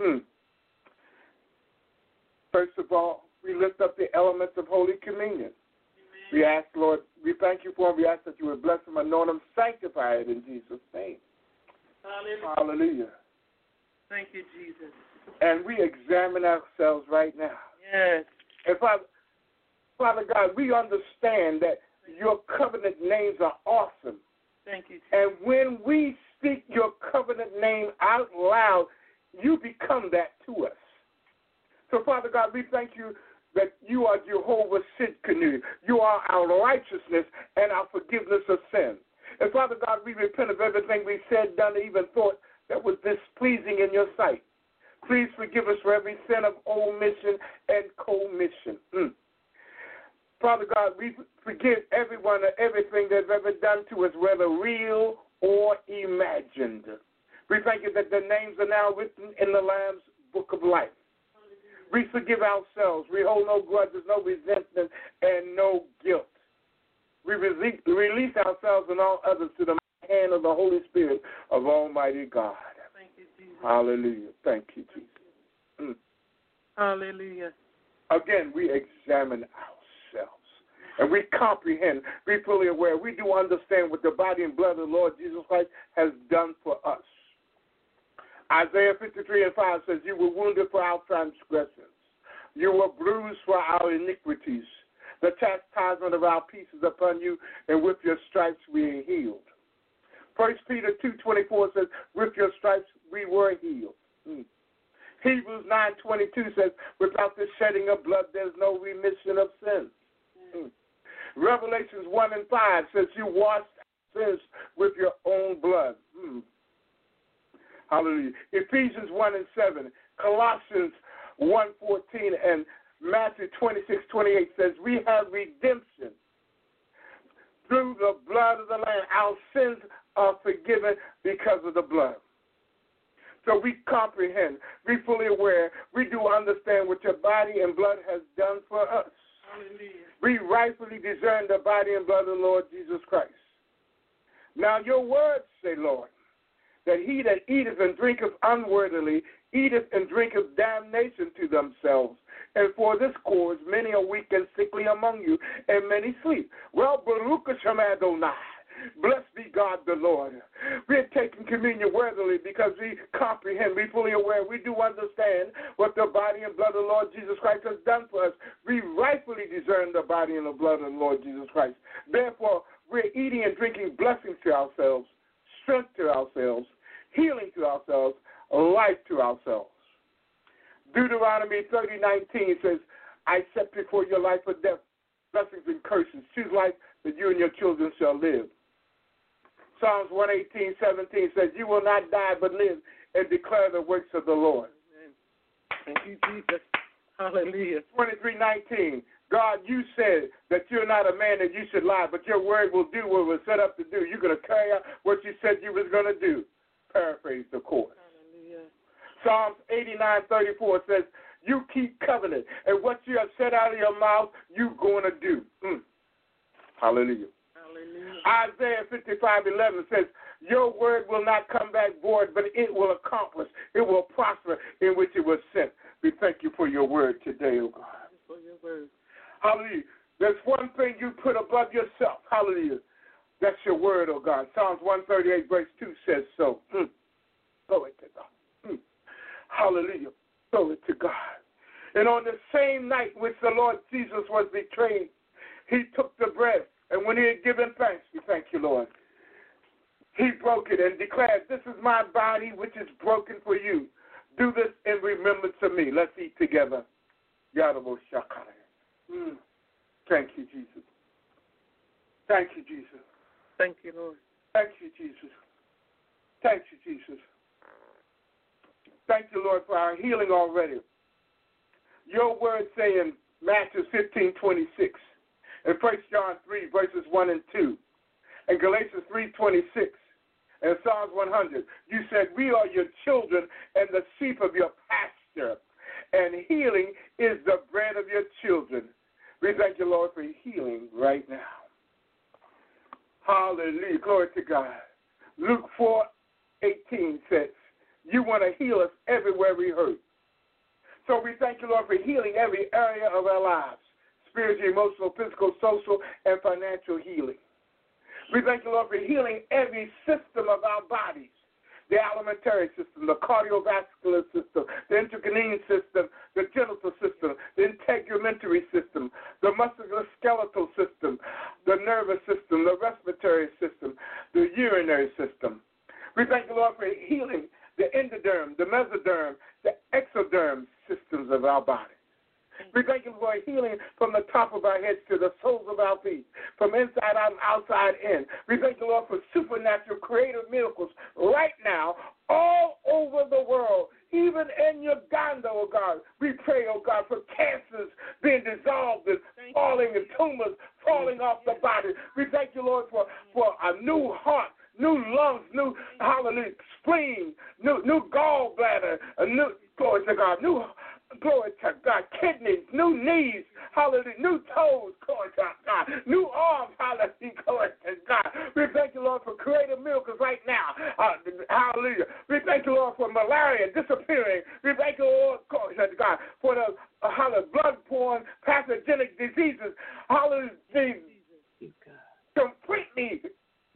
First of all, we lift up the elements of Holy Communion. We ask, Lord, we thank you for them. We ask that you would bless them, anoint them, sanctify it in Jesus' name. Hallelujah. Hallelujah. Thank you, Jesus. And we examine ourselves right now. Yes. And Father God, we understand that your covenant names are awesome. Thank you, Jesus. And when we speak your covenant name out loud, you become that to us. So, Father God, we thank you that you are Jehovah Sidkenu. You are our righteousness and our forgiveness of sin. And, Father God, we repent of everything we said, done, or even thought that was displeasing in your sight. Please forgive us for every sin of omission and commission. Father God, we forgive everyone and everything they've ever done to us, whether real or imagined. We thank you that their names are now written in the Lamb's book of life. We forgive ourselves. We hold no grudges, no resentment, and no guilt. We release ourselves and all others to the hand of the Holy Spirit of Almighty God. Thank you, Jesus. Hallelujah. Thank you, Jesus. Hallelujah. Again, we examine ourselves. And we comprehend, be fully aware. We do understand what the body and blood of the Lord Jesus Christ has done for us. Isaiah 53:5 says, you were wounded for our transgressions. You were bruised for our iniquities. The chastisement of our peace is upon you, and with your stripes we are healed. 1 Peter 2:24 says, with your stripes we were healed. Hebrews 9:22 says, without the shedding of blood, there's no remission of sins. Revelations 1:5 says, you washed sins with your own blood. Hallelujah. Ephesians 1:7, Colossians 1:14, and Matthew 26:28 says, we have redemption through the blood of the Lamb. Our sins are forgiven because of the blood. So we comprehend, we fully aware, we do understand what your body and blood has done for us. Hallelujah. We rightfully discern the body and blood of the Lord Jesus Christ. Now your words say, Lord, that he that eateth and drinketh unworthily eateth and drinketh damnation to themselves. And for this cause many are weak and sickly among you, and many sleep. Well, Baruch Hashem Adonai. Blessed be God the Lord. We are taking communion worthily because we comprehend, we fully aware, we do understand what the body and blood of the Lord Jesus Christ has done for us. We rightfully discern the body and the blood of the Lord Jesus Christ. Therefore, we're eating and drinking blessings to ourselves, strength to ourselves, healing to ourselves, life to ourselves. Deuteronomy 30:19 says, I set before your life or death, blessings and curses. Choose life that you and your children shall live. Psalms 118:17 says, you will not die but live and declare the works of the Lord. Amen. Thank you, Jesus. Hallelujah. 23:19, God, you said that you're not a man that you should lie, but your word will do what it was set up to do. You're going to carry out what you said you was going to do. Paraphrase the course. Hallelujah. Psalms 89:34 says, you keep covenant, and what you have said out of your mouth, you're going to do. Hallelujah. Isaiah 55:11 says, your word will not come back void, but it will accomplish, it will prosper in which it was sent. We thank you for your word today, oh God. For your word. Hallelujah. There's one thing you put above yourself. Hallelujah. That's your word, oh God. Psalms 138:2 says so. Glory to God. Hallelujah. Glory to God. And on the same night which the Lord Jesus was betrayed, he took the bread. And when he had given thanks, we thank you, Lord, he broke it and declared, this is my body which is broken for you. Do this in remembrance of me. Let's eat together. Yadabo Shakara. Thank you, Jesus. Thank you, Jesus. Thank you, Lord. Thank you, Jesus. Thank you, Jesus. Thank you, Lord, for our healing already. Your words say in Matthew 15:26, and 1 John 3:1-2, and Galatians 3:26, and Psalms 100, you said, we are your children and the sheep of your pasture, and healing is the bread of your children. We thank you, Lord, for healing right now. Hallelujah. Glory to God. Luke 4:18 says, you want to heal us everywhere we hurt. So we thank you, Lord, for healing every area of our lives, spiritual, emotional, physical, social, and financial healing. We thank you, Lord, for healing every system of our bodies, the alimentary system, the cardiovascular system, the endocrine system, the genital system, the integumentary system, the musculoskeletal system, the nervous system, the respiratory system, the urinary system. We thank you, Lord, for healing the endoderm, the mesoderm, the exoderm systems of our body. We thank you for healing from the top of our heads to the soles of our feet, from inside out and outside in. We thank you, Lord, for supernatural creative miracles right now all over the world, even in Uganda, oh God. We pray, oh God, for cancers being dissolved and falling and tumors falling off the body. We thank you, Lord, for a new heart, new lungs, new, hallelujah, spleen, new gallbladder, a new, glory to God, new, glory to God, kidneys, new knees, hallelujah, new toes, glory to God, new arms, hallelujah, glory to God. We thank you, Lord, for creative miracles right now, hallelujah. We thank you, Lord, for malaria disappearing. We thank you, Lord, glory to God, for the blood-borne pathogenic diseases, hallelujah, completely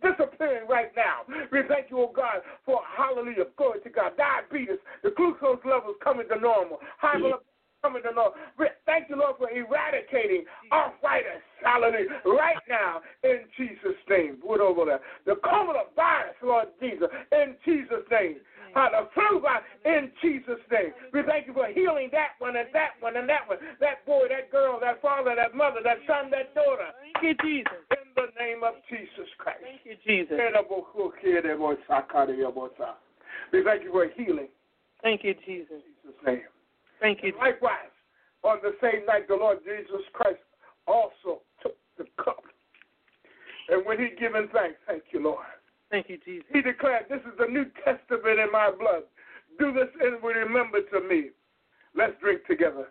disappearing right now. We thank you, oh God, for hallelujah, glory to God. Diabetes, the glucose levels coming to normal. High blood coming to normal. Thank you, Lord, for eradicating arthritis, hallelujah, right now in Jesus' name. Put over there. The coronavirus, Lord Jesus, in Jesus' name. The flu virus, in Jesus' name. We thank you for healing that one and that one and that one. That boy, that girl, that father, that mother, that son, that daughter. Thank you, Jesus. In the name of Jesus Christ. Thank you, Jesus. We thank you for healing. Thank you, Jesus. In Jesus' name. Thank you. Likewise, on the same night, the Lord Jesus Christ also took the cup. And when he given thanks, thank you, Lord. Thank you, Jesus. He declared, this is the New Testament in my blood. Do this in remembrance of me. Let's drink together.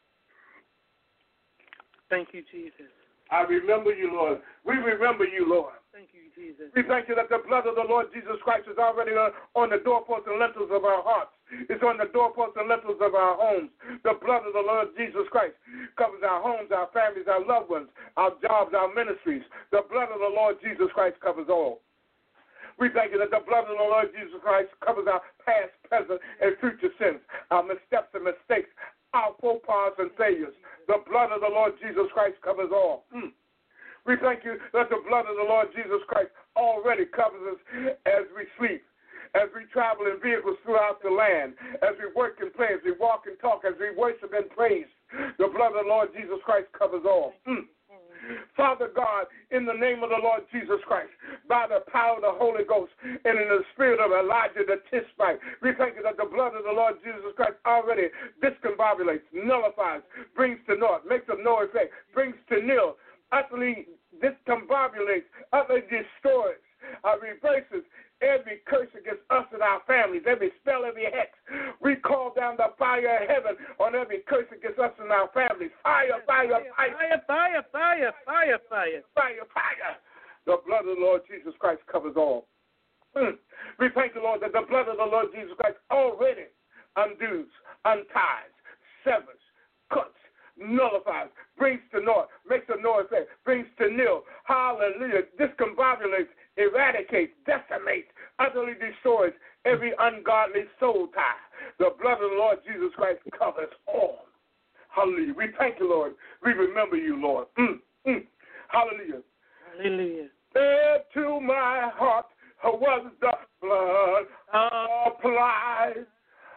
Thank you, Jesus. I remember you, Lord. We remember you, Lord. Thank you, Jesus. We thank you that the blood of the Lord Jesus Christ is already on the doorposts and lintels of our hearts. It's on the doorposts and lintels of our homes. The blood of the Lord Jesus Christ covers our homes, our families, our loved ones, our jobs, our ministries. The blood of the Lord Jesus Christ covers all. We thank you that the blood of the Lord Jesus Christ covers our past, present, and future sins, our missteps and mistakes, our faux pas and failures. The blood of the Lord Jesus Christ covers all. We thank you that the blood of the Lord Jesus Christ already covers us as we sleep, as we travel in vehicles throughout the land, as we work and play, as we walk and talk, as we worship and praise. The blood of the Lord Jesus Christ covers all. Father God, in the name of the Lord Jesus Christ, by the power of the Holy Ghost and in the spirit of Elijah the Tishbite, we thank you that the blood of the Lord Jesus Christ already discombobulates, nullifies, brings to naught, makes of no effect, brings to nil, utterly discombobulates, utterly destroys, reverses every curse against us and our families, every spell, every hex. We call down the fire of heaven on every curse against us and our families. Fire, fire, fire. Fire, fire, fire, fire, fire. Fire, fire. The blood of the Lord Jesus Christ covers all. We thank the Lord that the blood of the Lord Jesus Christ already undoes, unties, severs, cuts, nullifies, brings to naught, makes of no effect, brings to nil, hallelujah, discombobulates, eradicates, decimates, utterly destroys every ungodly soul tie. The blood of the Lord Jesus Christ covers all. Hallelujah. We thank you, Lord. We remember you, Lord. Hallelujah. Hallelujah. There to my heart was the blood applied.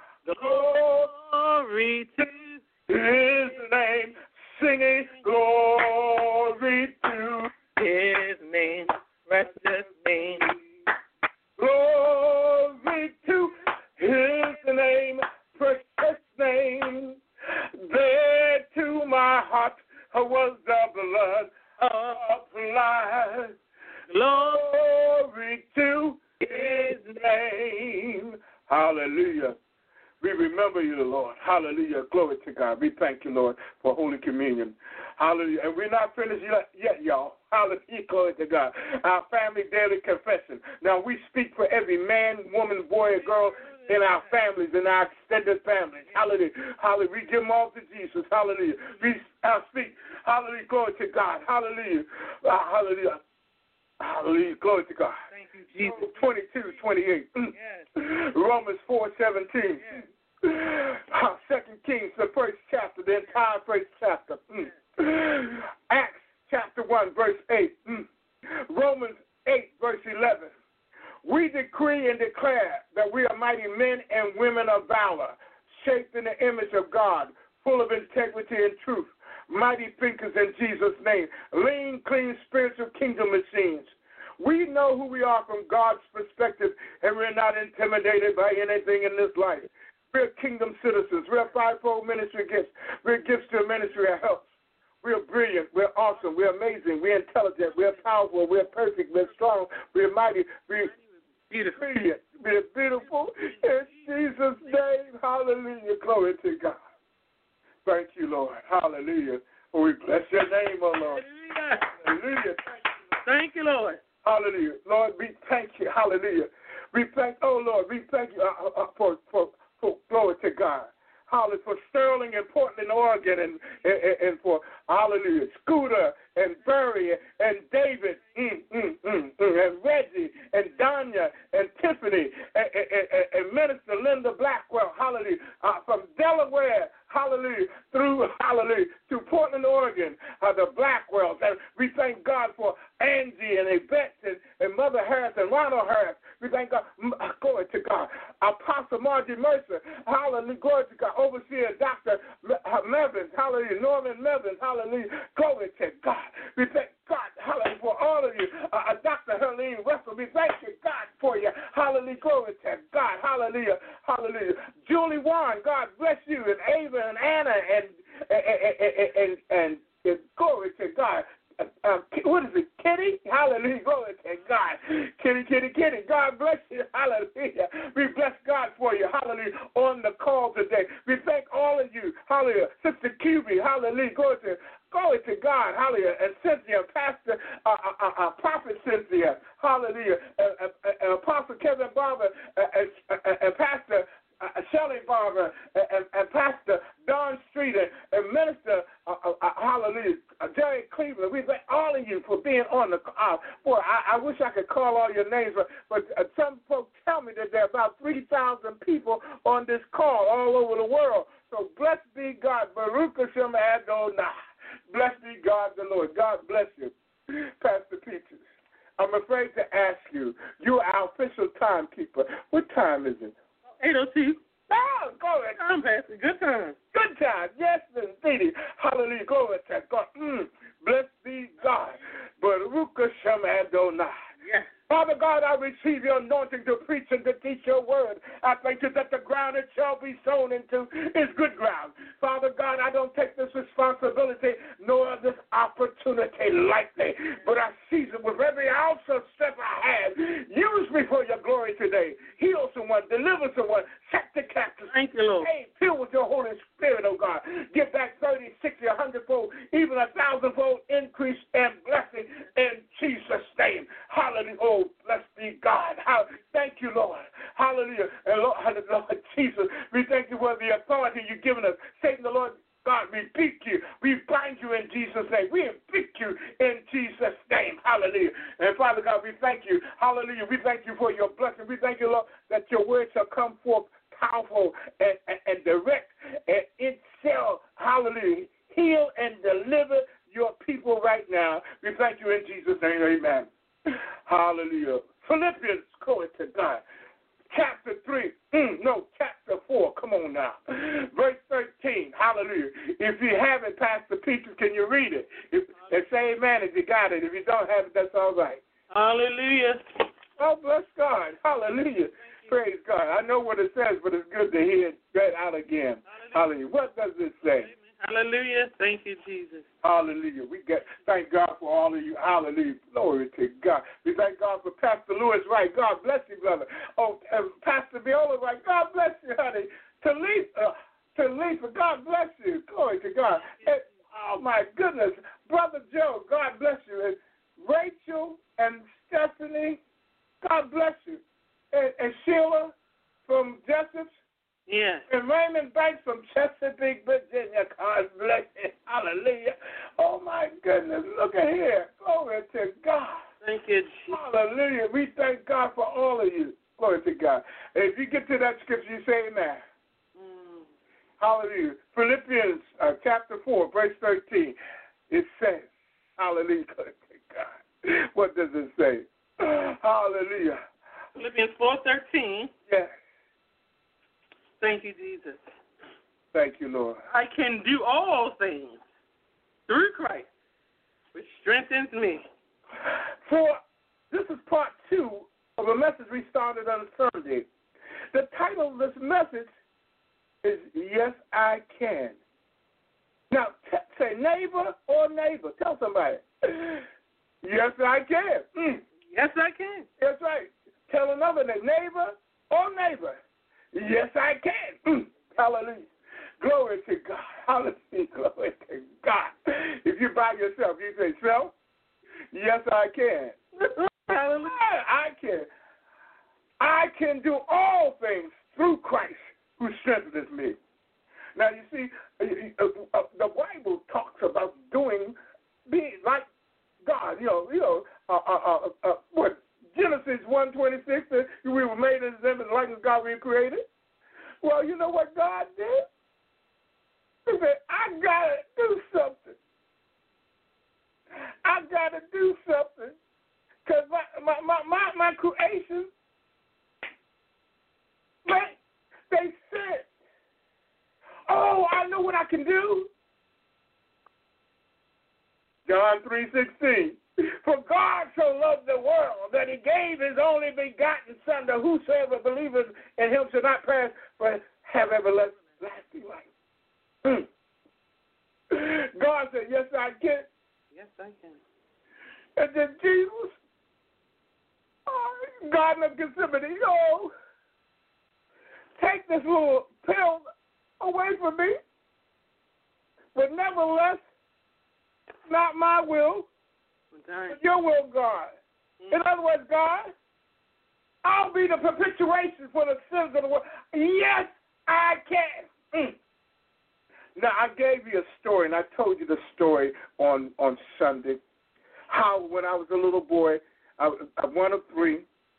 Glory to his name, singing glory to his name, precious name. Glory to his name, precious name. There to my heart was the blood applied. Glory to his name. Hallelujah. We remember you, Lord. Hallelujah. Glory to God. We thank you, Lord, for Holy Communion. Hallelujah. And we're not finished yet, y'all. Hallelujah. Glory to God. Our family daily confession. Now, we speak for every man, woman, boy, or girl in our families, in our extended families. Hallelujah. Hallelujah. We give them all to Jesus. Hallelujah. We speak. Hallelujah. Glory to God. Hallelujah. Hallelujah. Hallelujah. Glory to God. Thank you, Jesus. 22:28. Yes. Romans 4:17. Yes. 2 Kings, the first chapter, the entire first chapter. Acts chapter 1, verse 8. Romans 8, verse 11. We decree and declare that we are mighty men and women of valor, shaped in the image of God, full of integrity and truth. Mighty thinkers in Jesus' name. Lean, clean, spiritual kingdom machines. We know who we are from God's perspective, and we're not intimidated by anything in this life. We're kingdom citizens. We're fivefold ministry gifts. We're gifts to a ministry of help. We're brilliant. We're awesome. We're amazing. We're intelligent. We're powerful. We're perfect. We're strong. We're mighty. We're beautiful. We're beautiful. In Jesus' name, hallelujah. Glory to God. Thank you, Lord. Hallelujah. Oh, we bless your name, oh Lord. Hallelujah. Thank you, Lord. Hallelujah. Lord, we thank you. Hallelujah. We thank, oh Lord, we thank you for glory to God. Hallelujah. For Sterling and Portland, Oregon, and for, hallelujah, Scooter and Burry and David and Reggie and the Blackwells. And we thank God for Angie and Yvette and Mother Harris and Ronald Harris. We thank God. Glory to God. Apostle Margie Mercer. Hallelujah. Glory to God. Overseer Dr. Mevins. Hallelujah. Norman Mevins. Hallelujah. Glory to God. We thank God. Hallelujah. For all of you. Dr. Helene Russell. We thank you, God, for you. Hallelujah. Glory to God. Hallelujah. Hallelujah. Julie Warren. God bless you. And Ava and Anna and glory to God. What is it, Kitty? Hallelujah. Glory to God. Kitty. God bless you. Hallelujah. We bless God for you. Hallelujah. On the call today. We thank all of you. Hallelujah. Sister QB. Hallelujah. Glory to God. Hallelujah. And Cynthia, Pastor, Prophet Cynthia. Hallelujah. And Apostle Kevin Barber and Pastor Shelley Barber and Pastor Don Street and Minister, hallelujah, Jerry Cleveland. We thank all of you for being on the call. Boy, I wish I could call all your names, but some folks tell me that there are about 3,000 people on this call all over the world. So blessed be God. Baruch Hashem Adonai. Blessed be God the Lord. God bless you. Pastor Peaches, I'm afraid to ask you, you're our official timekeeper. What time is it? 8:02. Oh, glory. Good time, Pastor. Good time. Good time. Yes, indeed. Hallelujah. Glory to God. Blessed be God. Baruch Hashem Adonai. Yes. Father God, I receive your anointing to preach and to teach your word. I thank you that the ground it shall be sown into is good ground. Father God, I don't take this responsibility nor this opportunity lightly, but I seize it with every ounce of step I have. Use me for your glory today. Heal someone, deliver someone, set the captives. Thank you, Lord. Hey, fill with your Holy Spirit, oh God. Give back 30, 60, 100-fold, even 1,000-fold increase and blessing in Jesus' name. Hallelujah. Oh, blessed be God. Thank you, Lord. Hallelujah. And Lord Jesus, we thank you for the authority you've given us. Satan, the Lord God, rebuke you. We bind you in Jesus' name. We rebuke you in Jesus' name. Hallelujah. And Father God, we thank you. Hallelujah. We thank you for your blessing. We thank you, Lord, that your word shall come forth powerful and direct, and it shall, hallelujah, heal and deliver your people right now. We thank you in Jesus' name. Amen. Hallelujah. Philippians, glory to God. Chapter 4. Come on now. Verse 13. Hallelujah. If you have it, Pastor Peter, can you read it? And say amen if you got it. If you don't have it, that's all right. Hallelujah. Oh, bless God. Hallelujah. Praise God. I know what it says, but it's good to hear it read out again. Hallelujah. What does it say? Hallelujah. Thank you, Jesus. Hallelujah. Thank God for all of you. Hallelujah. Glory to God. We thank God for Pastor Lewis Wright. God bless you, brother. Oh, Pastor Viola Wright. God bless you, honey. Talitha, God bless you. Glory to God. And, oh, my goodness. Brother Joe, God bless you. And Rachel and Stephanie, God bless you. And Sheila from Jessup. Yes. And Raymond Banks from Chesapeake, Virginia. God bless you. Hallelujah. Oh, my goodness. Look at here. Glory to God. Thank you, Jesus. Hallelujah. We thank God for all of you. Glory to God. And if you get to that scripture, you say amen. Hallelujah. Philippians chapter 4, verse 13. It says, hallelujah. Glory to God. What does it say? Hallelujah. Philippians 4:13. Yes. Thank you, Jesus. Thank you, Lord. I can do all things through Christ, which strengthens me. For this is part 2 of a message we started on Sunday. The title of this message is Yes, I Can. Now, say neighbor or neighbor. Tell somebody. Yes, I can. Yes, I can. That's right. Tell another neighbor or neighbor. Yes, I can. Hallelujah. Glory to God. Hallelujah. Glory to God. If you're by yourself, you say, so? Yes, I can. Hallelujah. I can. I can do all things through Christ who strengthens me. Now, you see, the Bible talks about being like God. What? Genesis 1:26, we were made in the image and likeness of God we created. Well, you know what God did? He said, I got to do something. got to do something. Because my creation, they said, oh, I know what I can do. John 3:16. For God so loved the world that he gave his only begotten Son, that whosoever believeth in him shall not perish, but have everlasting life. God said, yes, I can. Yes, I can. And then Jesus, Garden of Gethsemane, take this little pill away from me. But nevertheless, not my will, but your will, God. In other words, God, I'll be the perpetuation for the sins of the world. Yes, I can. Now, I gave you a story, and I told you the story on Sunday, how when I was a little boy, I was one of three,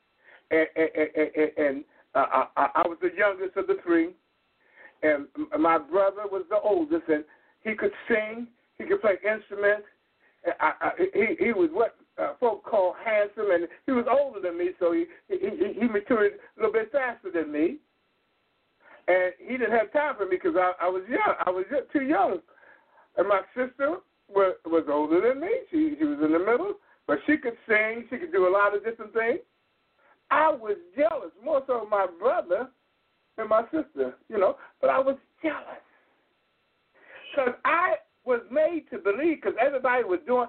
and I was the youngest of the three, and my brother was the oldest, and he could sing, he could play instruments. He was what folk call handsome, and he was older than me, so he matured a little bit faster than me. And he didn't have time for me because I was young. I was too young. And my sister was older than me. She was in the middle, but she could sing. She could do a lot of different things. I was jealous, more so of my brother than my sister, but I was jealous because I was made to believe, because everybody was doing,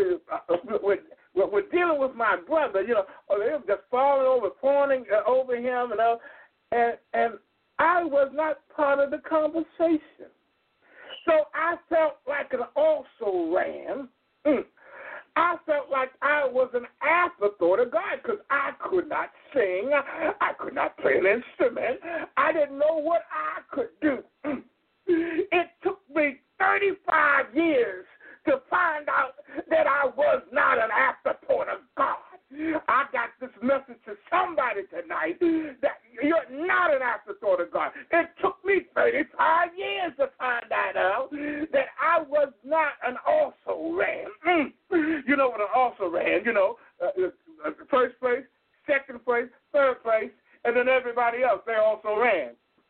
was dealing with my brother, or they were just falling over, fawning over him, and I was not part of the conversation. So I felt like an also-ran. I felt like I was an afterthought of God because I could not sing. I could not play an instrument. I didn't know what I could do. It took me 35 years to find out that I was not an afterthought of God. I got this message to somebody tonight that you're not an afterthought of God. It took me 35 years to find that out, that I was not an also-ran. You know what an also-ran, first place, second place, third place, and then everybody else, they also ran.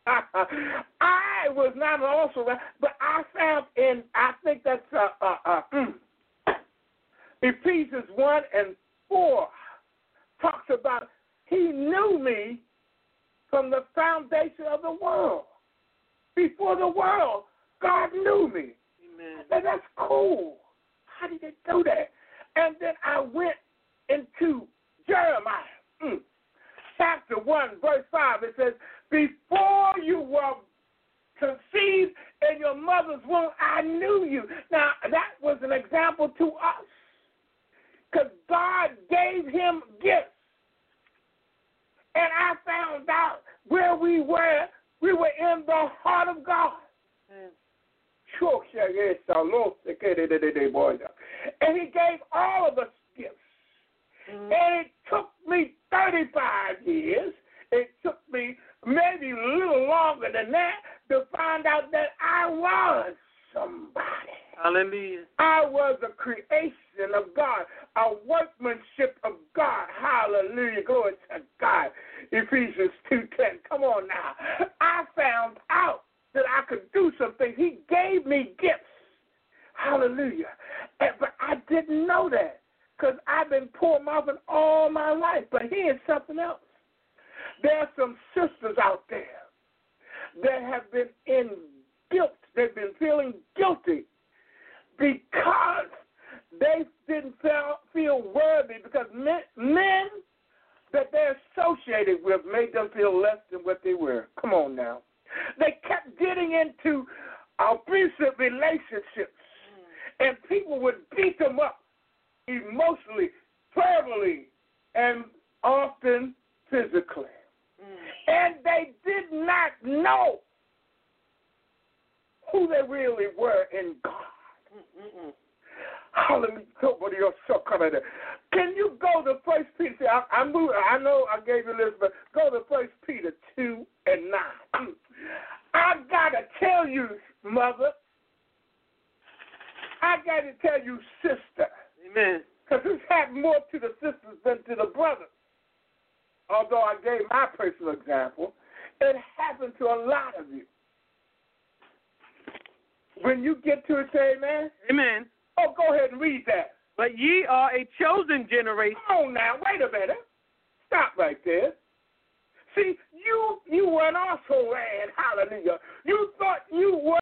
I was not an also-ran, but I found in, I think that's Ephesians 1:4 talks about he knew me from the foundation of the world. Before the world, God knew me. Amen. And that's cool. How did he do that? And then I went into Jeremiah, chapter 1, verse 5. It says, before you were conceived in your mother's womb, I knew you. Now, that was an example to us, because God gave him gifts. And I found out where we were. We were in the heart of God. And he gave all of us gifts. And it took me 35 years. It took me maybe a little longer than that to find out that I was somebody. Hallelujah. I was a creation of God, a workmanship of God. Hallelujah. Glory to God. Ephesians 2:10. Come on now. I found out that I could do something. He gave me gifts. Hallelujah. But I didn't know that because I've been poor-mouthing all my life. But here's something else. There are some sisters out there that have been in guilt. They've been feeling guilty because they didn't feel worthy, because men that they're associated with made them feel less than what they were. Come on now. They kept getting into abusive relationships, and people would beat them up emotionally, verbally, and often physically. And they did not know who they really were in God. Hallelujah. Can you go to 1 Peter? I know I gave you this, but go to 1 Peter 2:9. I got to tell you, mother. I got to tell you, sister. Amen. Because this happened more to the sisters than to the brothers. Although I gave my personal example, it happened to a lot of you. When you get to it, say amen. Amen. Oh, go ahead and read that. But ye are a chosen generation. Oh, now, wait a minute. Stop right there. See, you were an also ran, hallelujah. You thought you were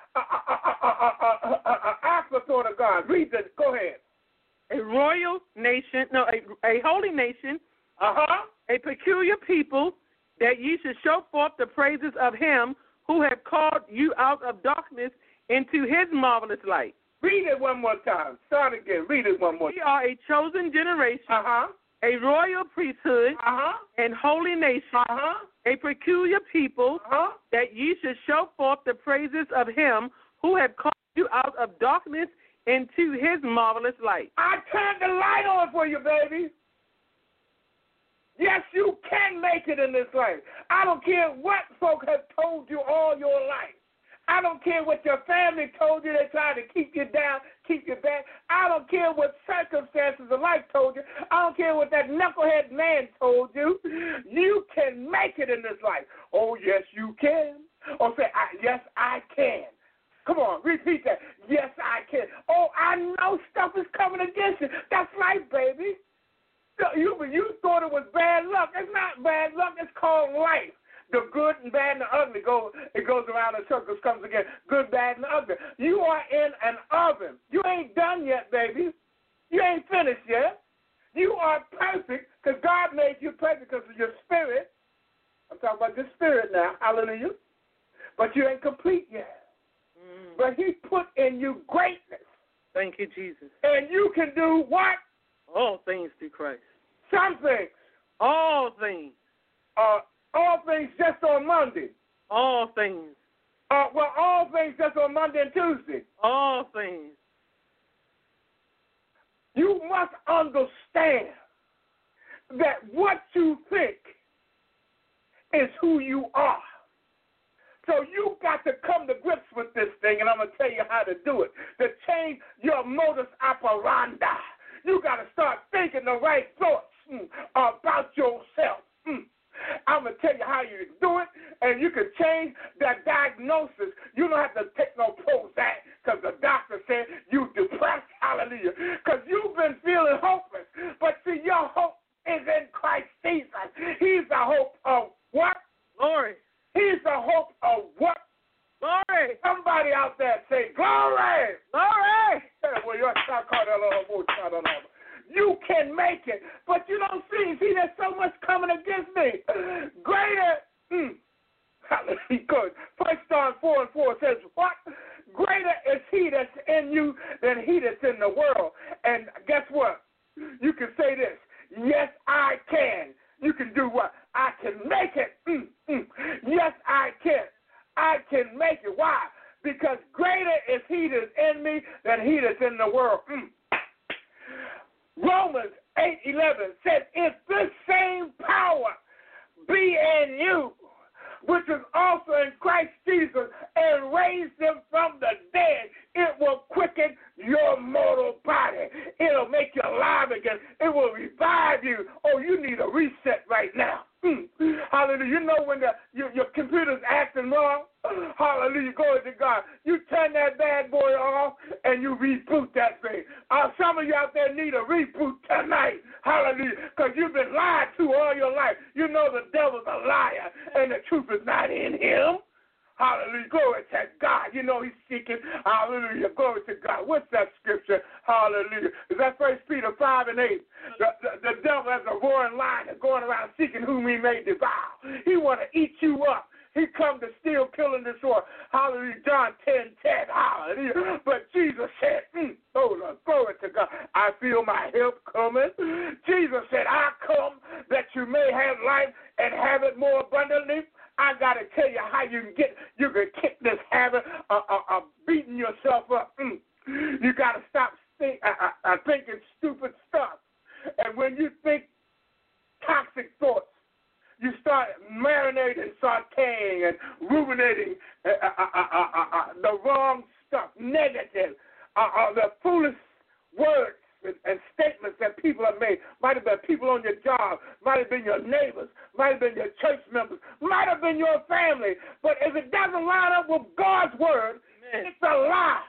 an afterthought of God. Read this. Go ahead. A royal nation, a holy nation, a peculiar people, that ye should show forth the praises of him who have called you out of darkness into his marvelous light. Read it one more time. Start again. Read it one more time. We are a chosen generation, a royal priesthood, and holy nation, a peculiar people, that ye should show forth the praises of him who have called you out of darkness into his marvelous light. I turned the light on for you, baby. Yes, you can make it in this life. I don't care what folk have told you all your life. I don't care what your family told you. They tried to keep you down, keep you back. I don't care what circumstances of life told you. I don't care what that knucklehead man told you. You can make it in this life. Oh, yes, you can. Or say, yes, I can. Come on, repeat that. Yes, I can. Oh, I know stuff is coming against you. That's right, baby. You thought it was bad luck. It's not bad luck. It's called life. The good and bad and the ugly it goes around in circles, comes again. Good, bad, and ugly. You are in an oven. You ain't done yet, baby. You ain't finished yet. You are perfect because God made you perfect because of your spirit. I'm talking about your spirit now. Hallelujah. But you ain't complete yet. But he put in you greatness. Thank you, Jesus. And you can do what? All things through Christ. Some things. All things. All things just on Monday. All things. All things just on Monday and Tuesday. All things. You must understand that what you think is who you are. So you got to come to grips with this thing, and I'm going to tell you how to do it. To change your modus operandi. You got to start thinking the right thoughts about yourself. I'm going to tell you how you do it, and you can change that diagnosis. You don't have to take no Prozac because the doctor said you depressed, hallelujah, because you've been feeling hopeless. But see, your hope is in Christ Jesus. He's the hope of what? Glory. He's the hope of what? Glory. Somebody out there say, glory. Glory. You can make it, but you don't see. See, there's so much coming against me. Greater, hallelujah, good. 1 John 4:4 says, what? Greater is he that's in you than he that's in the world. And guess what? You can say this, yes, I can. You can do what? I can make it. Yes, I can. I can make it. Why? Because greater is he that's in me than he that's in the world. Romans 8:11 says, if this same power be in you, which is also in Christ Jesus, and raised him from the dead, it will quicken your mortal body. It'll make you alive again. It will revive you. Oh, you need a reset right now. Hallelujah. You know when your computer's acting wrong? Hallelujah. Glory to God. You turn that bad boy off and you reboot that thing. Some of you out there need a reboot tonight. Hallelujah. Because you've been lied to all your life. You know the devil's a liar and the truth is not in him. Hallelujah. Glory to God. You know he's seeking. Hallelujah. Glory to God. What's that scripture? Hallelujah. Is that 1 Peter 5:8? The devil has a roaring lion going around seeking whom he may devour. He want to eat you up. He come to steal, kill, and destroy. Hallelujah. John 10:10. Hallelujah. But Jesus said, glory to God. I feel my help coming. Jesus said, I come that you may have life and have it more abundantly. I got to tell you how you can kick this habit of beating yourself up. You got to stop thinking stupid stuff. And when you think toxic thoughts, you start marinating, sauteing, and ruminating the wrong stuff, negative, the foolish words and statements made. Might have been people on your job. Might have been your neighbors. Might have been your church members. Might have been your family. But if it doesn't line up with God's word, it's a lie.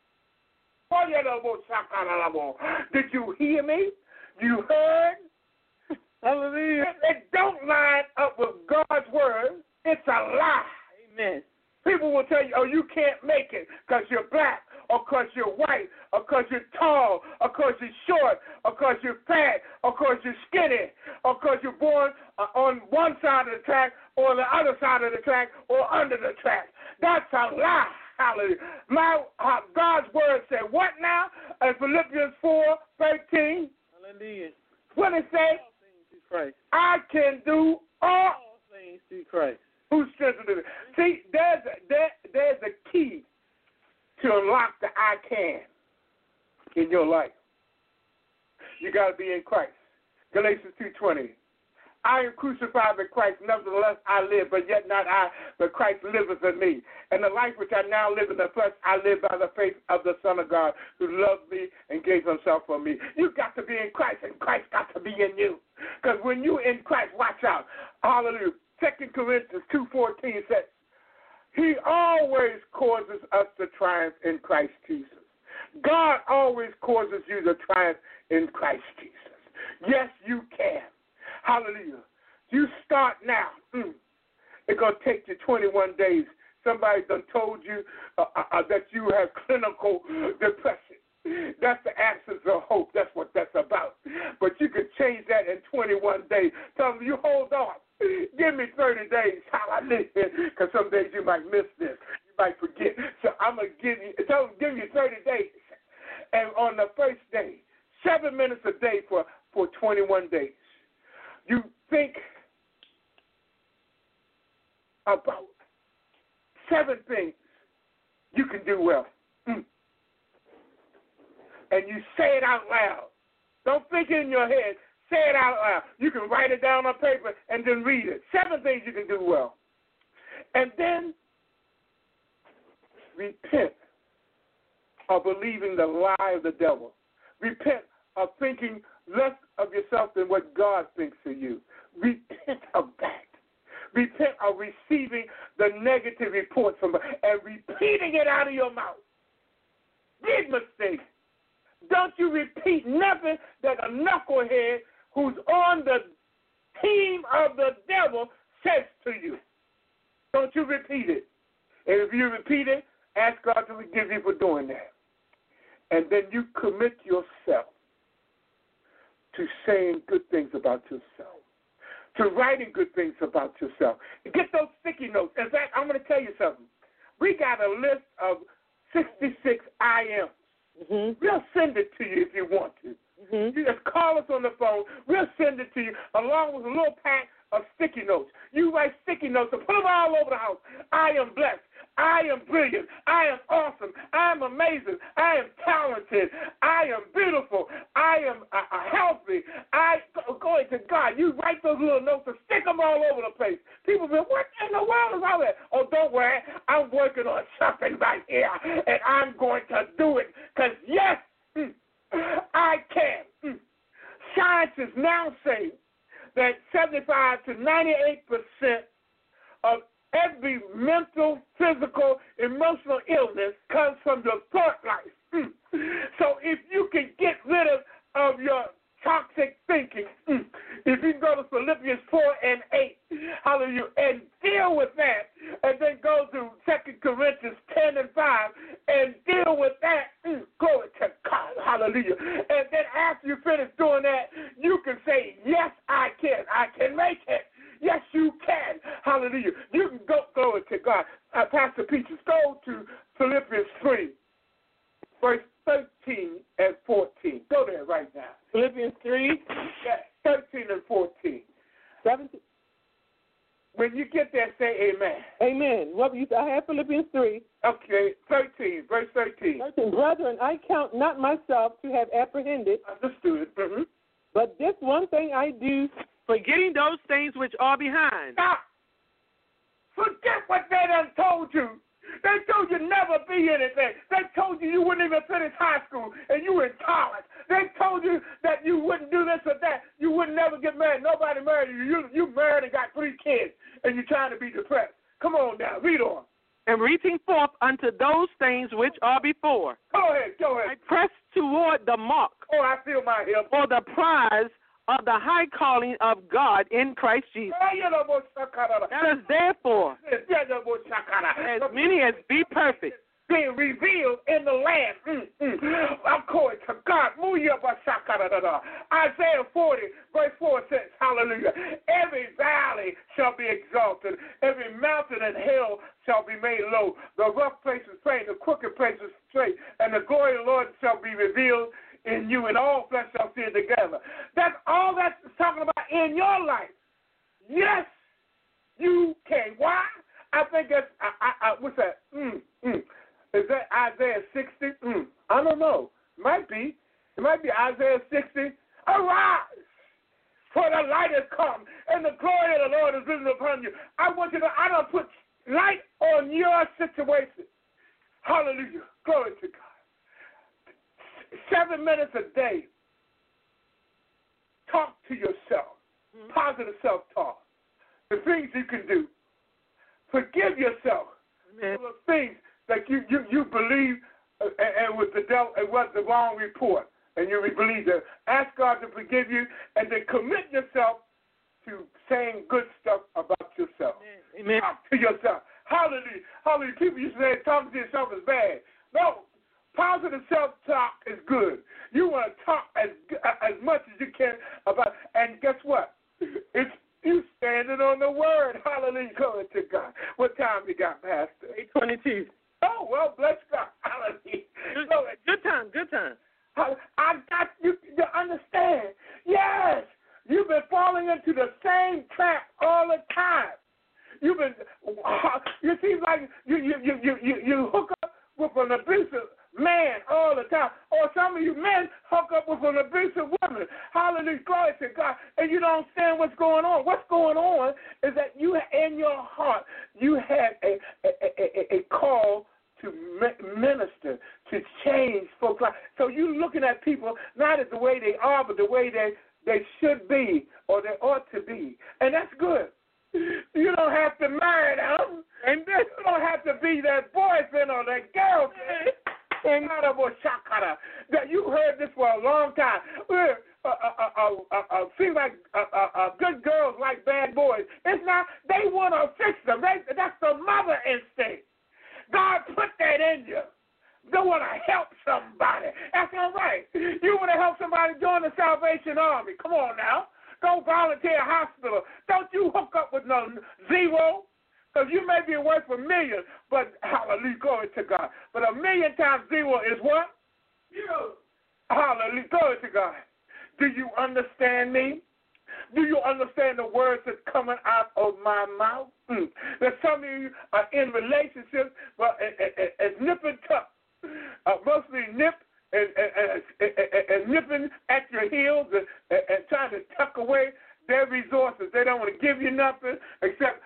Did you hear me? You heard? Hallelujah. If it don't line up with God's word, it's a lie. Amen. People will tell you, oh, you can't make it because you're black, or because you're white, or because you're tall, or because you're short, or because you're fat, or because you're skinny, or because you're born on one side of the track, or the other side of the track, or under the track. That's a lie. Hallelujah. God's word said what now? In Philippians 4:13. Hallelujah. What it say? All things through Christ. I can do all Things through Christ. who strengthens me. See, there's a key to unlock the I can in your life. You got to be in Christ. Galatians 2:20. I am crucified with Christ, nevertheless I live, but yet not I, but Christ liveth in me. And the life which I now live in the flesh, I live by the faith of the Son of God, who loved me and gave himself for me. You got to be in Christ, and Christ got to be in you. Because when you're in Christ, watch out. Hallelujah. 2 Corinthians 2:14 says, he always causes us to triumph in Christ Jesus. God always causes you to triumph in Christ Jesus. Yes, you can. Hallelujah. You start now. It's going to take you 21 days. Somebody done told you that you have clinical depression. That's the absence of hope. That's what that's about. But you can change that in 21 days. Tell them, you hold on. Give me 30 days. Hallelujah. Because some days you might miss this. You might forget. So I'm going to give you 30 days. And on the first day, 7 minutes a day for 21 days. You think about 7 things you can do well. And you say it out loud. Don't think it in your head. Say it out loud. You can write it down on paper and then read it. 7 things you can do well. And then repent of believing the lie of the devil. Repent of thinking less of yourself than what God thinks of you. Repent of that. Repent of receiving the negative reports from and repeating it out of your mouth. Big mistake. Don't you repeat nothing that a knucklehead who's on the team of the devil says to you. Don't you repeat it. And if you repeat it, ask God to forgive you for doing that. And then you commit yourself to saying good things about yourself, to writing good things about yourself. Get those sticky notes. In fact, I'm going to tell you something. We got a list of 66 I Ams. We'll send it to you if you want to. You just call us on the phone. We'll send it to you along with a little pack of sticky notes. You write sticky notes and put them all over the house. I am blessed. I am brilliant. I am awesome. I am amazing. I am talented. I am beautiful. I am healthy. Going to God. You write those little notes and stick them all over the place. People say, what in the world is all that? Oh, don't worry. I'm working on something right here, and I'm going to do it because, yes, I can. Science is now saying that 75 to 98% of every mental, physical, emotional illness comes from your thought life. So if you can get rid of your toxic thinking, if you can go to Philippians 4:8, hallelujah, and deal with that, and then go to 2 Corinthians 10:5 and deal with that, glory to God, hallelujah. And then after you finish doing that, you can say, yes, I can make it. Yes, you can. Hallelujah. You can go, glory to God. Pastor Peaches, go to Philippians 3, verse 13 and 14. Go there right now. Philippians 3. 13 and 14. 17. When you get there, say amen. Amen. I have Philippians 3. Okay, 13, verse 13. 13. Brethren, I count not myself to have apprehended. Understood. But this one thing I do, forgetting those things which are behind. Stop. Forget what they done told you. They told you never be anything. They told you wouldn't even finish high school and you in college. They told you that you wouldn't do this or that. You would never get married. Nobody married you. You married and got 3 kids and you're trying to be depressed. Come on now, read on. And reaching forth unto those things which are before. Go ahead. I press toward the mark. Oh, I feel my hip. For the prize of the high calling of God in Christ Jesus. Let us therefore, as many as be perfect, being revealed in the land. According to God. Isaiah 40, verse 4 says, hallelujah. Every valley shall be exalted. Every mountain and hill shall be made low. The rough places plain, the crooked places straight, and the glory of the Lord shall be revealed in you, and all flesh shall see it together. That's all that's talking about in your life. Yes, you can. Why? I think that's, what's that? Is that Isaiah 60? I don't know. Might be. It might be Isaiah 60. Arise, for the light has come, and the glory of the Lord is risen upon you. I want you to, I don't put light on your situation. Hallelujah. Glory to God. 7 minutes a day. Talk to yourself. Positive self-talk. The things you can do. Forgive yourself for the things that you believe and with the devil, it was the wrong report, and you believe that. Ask God to forgive you, and then commit yourself to saying good stuff about yourself. Amen. Talk to yourself. Hallelujah. Hallelujah. People used to say talking to yourself is bad. No. Positive self-talk is good. You want to talk as much as you can about, and guess what? It's you standing on the word. Hallelujah. Glory to God. What time you got, Pastor? 8:22. Oh, well, bless God. Hallelujah. Good time. I got you to understand. Yes, you've been falling into the same trap all the time. You've been. You seem like you hook up with an abusive man all the time, or some of you men hook up with an abusive woman. Hallelujah, glory to God, and you don't understand what's going on. What's going on is that you, in your heart, you had a call to minister, to change folks' lives. So you're looking at people not as the way they are, but the way they should be or they ought to be, and that's good. You don't have to marry them, and you don't have to be that boyfriend or that girlfriend. That you heard this for a long time. Seems like good girls like bad boys. It's not. They want to fix them. That's the mother instinct. God put that in you. They want to help somebody. That's all right. You want to help somebody join the Salvation Army. Come on now. Go volunteer hospital. Don't you hook up with no zero. Because you may be worth a million, but hallelujah, glory to God. But 1,000,000 times 0 is what? 0. Hallelujah, glory to God. Do you understand me? Do you understand the words that's coming out of my mouth? That some of you are in relationships, but it's nip and tuck. Mostly nip and nipping at your heels and trying to tuck away their resources. They don't want to give you nothing except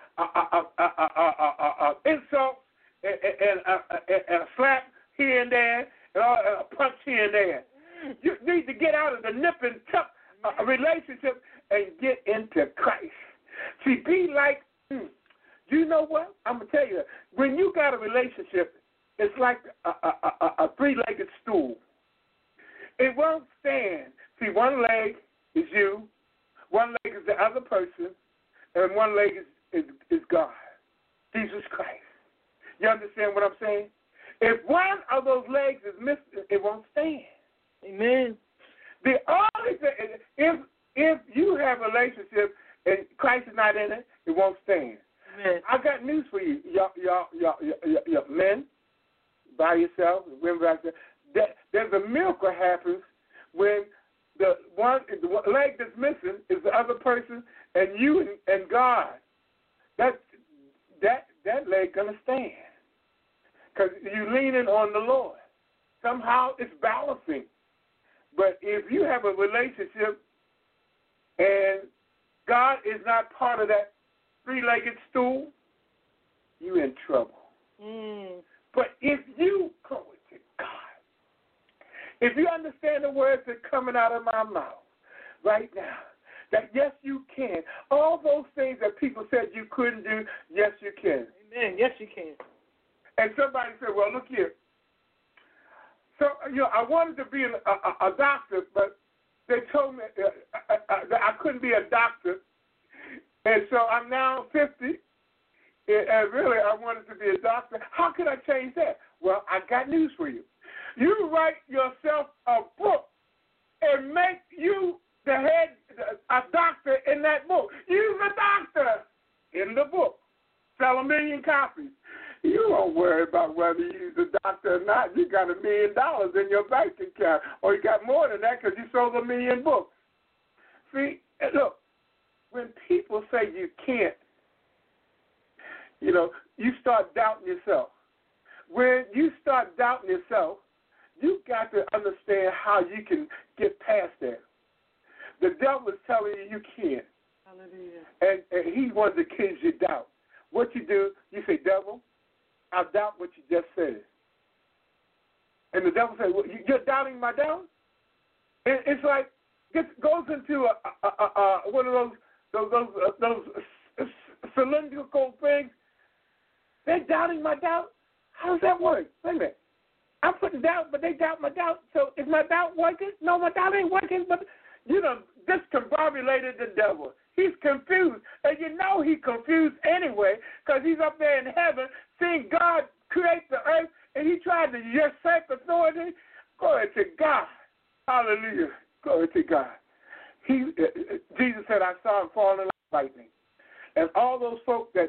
insults and a slap here and there and a punch here and there. You need to get out of the nip and tuck relationship and get into Christ. See, be like, you know what? I'm going to tell you, when you got a relationship, it's like a three-legged stool. It won't stand. See, one leg is you, one leg is the other person, and one leg is God, Jesus Christ. You understand what I'm saying? If one of those legs is missing, it won't stand. Amen. The only thing, if you have a relationship and Christ is not in it, it won't stand. Amen. I got news for you, y'all men, by yourself, women by yourself. There's a miracle happens when the leg that's missing is the other person, and you and God. That leg gonna stand because you're leaning on the Lord. Somehow it's balancing. But if you have a relationship and God is not part of that three-legged stool, you're in trouble. But if you, glory to God, if you understand the words that are coming out of my mouth right now, that yes, you can. All those things that people said you couldn't do, yes, you can. Amen. Yes, you can. And somebody said, well, look here. So, I wanted to be a doctor, but they told me that I couldn't be a doctor. And so I'm now 50, and really I wanted to be a doctor. How could I change that? Well, I got news for you. You write yourself a book and make you a doctor in that book. You're a doctor in the book. Sell 1 million copies. You don't worry about whether you're a doctor or not. You got $1 million in your bank account, or you got more than that because you sold 1 million books. See, look, when people say you can't, you start doubting yourself. When you start doubting yourself, you got to understand how you can get past that. The devil is telling you can't. Hallelujah. And he wants to cause you doubt. What you do, you say, devil, I doubt what you just said. And the devil says, well, you're doubting my doubt? And it's like, it goes into one of those cylindrical things. They're doubting my doubt? How does that work? Wait a minute. I'm putting doubt, but they doubt my doubt. So is my doubt working? No, my doubt ain't working. But, discombobulated the devil. He's confused. And he's confused anyway because he's up there in heaven seeing God create the earth, and he tried to usurp authority. Glory to God. Hallelujah. Glory to God. Jesus said, I saw him falling like lightning. And all those folks that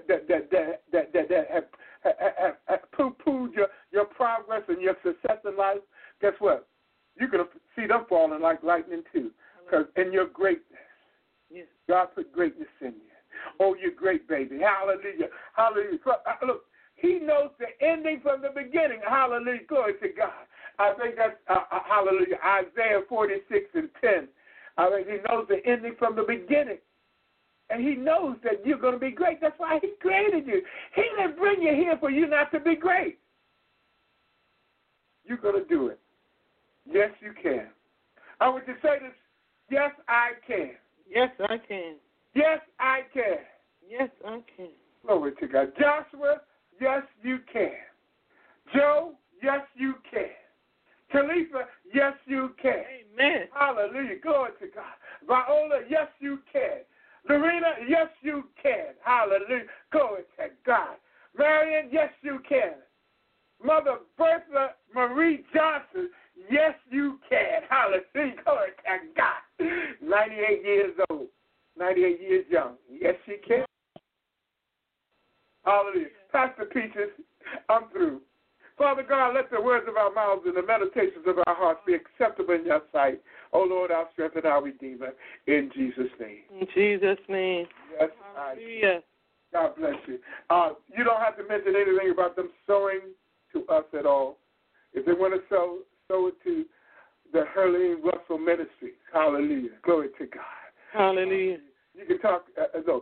have poo-pooed your progress and your success in life, guess what? You're going to see them falling like lightning too. Because in your greatness, yes, God put greatness in you. Oh, you're great, baby. Hallelujah. Hallelujah. Look, he knows the ending from the beginning. Hallelujah. Glory to God. I think that's, hallelujah, Isaiah 46:10. I mean, he knows the ending from the beginning. And he knows that you're going to be great. That's why he created you. He didn't bring you here for you not to be great. You're going to do it. Yes, you can. I want you to say this. Yes, I can. Yes, I can. Yes, I can. Yes, I can. Glory to God. Joshua, yes, you can. Joe, yes, you can. Talitha, yes, you can. Amen. Hallelujah. Glory to God. Viola, yes, you can. Lorena, yes, you can. Hallelujah. Glory to God. Marion, yes, you can. Mother Bertha Marie Johnson, yes, you can. Hallelujah. Glory to God. 98 years old. 98 years young. Yes, she can. Hallelujah. Pastor Peaches, I'm through. Father God, let the words of our mouths and the meditations of our hearts be acceptable in your sight. O Lord, our strength and our Redeemer, in Jesus' name. In Jesus' name. Yes, hallelujah. God bless you. You don't have to mention anything about them sowing to us at all. If they want to sow it to the Herlene Russell Ministry. Hallelujah. Glory to God. Hallelujah. You can talk, go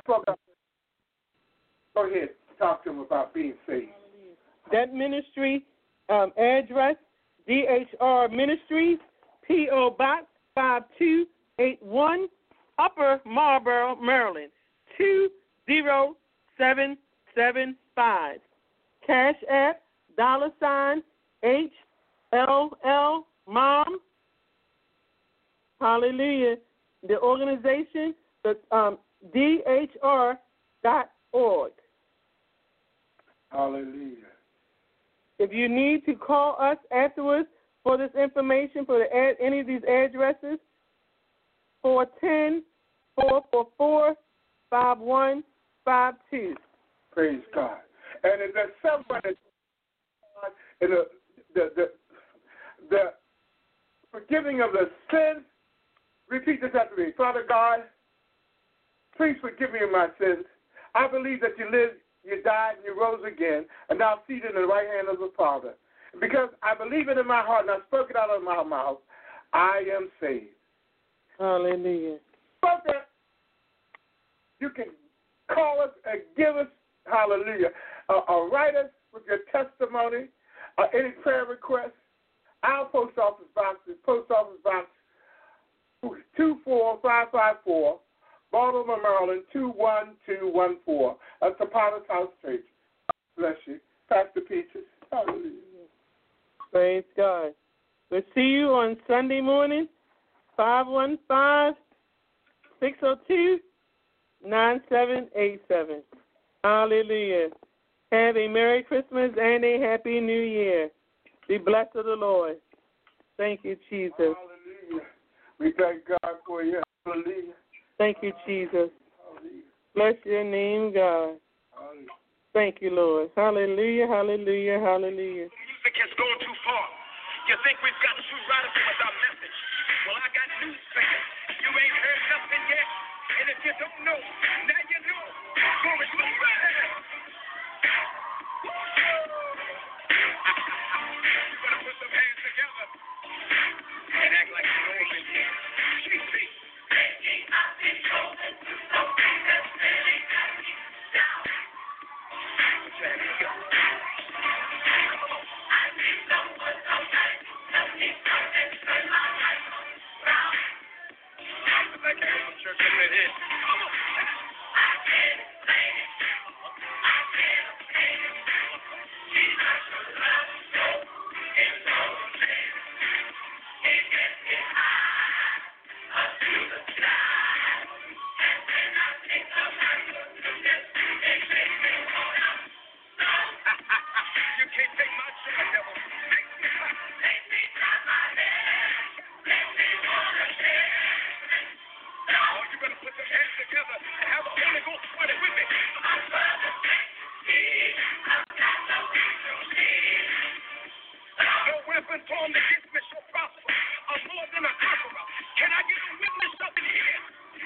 ahead, talk to them about being saved. That ministry address, DHR Ministries, P.O. Box 5281, Upper Marlboro, Maryland, 20775. Cash App, $HLL Mom. Hallelujah. The organization, DHR.org. Hallelujah. If you need to call us afterwards for this information, for any of these addresses, 410-444-5152. Praise God. And if there's somebody in the forgiving of the sins, repeat this after me. Father God, please forgive me of my sins. I believe that you lived, you died, and you rose again, and now seated in the right hand of the Father. Because I believe it in my heart and I spoke it out of my mouth, I am saved. Hallelujah. Father, you can call us and give us, hallelujah, write us with your testimony or any prayer requests, our post office box is Post Office Box 24554, Baltimore, Maryland 21214. That's the Potter's House Church. God bless you. Pastor Peaches. Hallelujah. Praise God. We'll see you on Sunday morning, 515-602-9787. Hallelujah. Have a Merry Christmas and a Happy New Year. Be blessed of the Lord. Thank you, Jesus. Hallelujah. We thank God for you. Hallelujah. Thank you, Jesus. Hallelujah. Bless your name, God. Hallelujah. Thank you, Lord. Hallelujah, hallelujah, hallelujah. Music has gone too far. You think we've got too radical with our message? Well, I got news for you. You ain't heard nothing yet. And if you don't know, now you know. Glory to God. You better put some hands together and act like you know it. GP. I've been chosen to something that's really got me down. Put your hands together. I need someone somebody to help me come and turn my life around. I feel like I have some church up in here. Come on. I can't explain it. I can't explain it. Jesus, your love is so, it's so amazing. It gets me high up to the sky. And when I think about your goodness, it makes me wanna. You can't take my joy, devil. Make me clap my hands. Make me wanna dance. Oh, you better put them hands together and have a Holy Ghost sweat it with me. I'm brother, I've got the victory. No weapon formed against me shall prosper. I'm more than a conqueror. Can I get a witness up in here?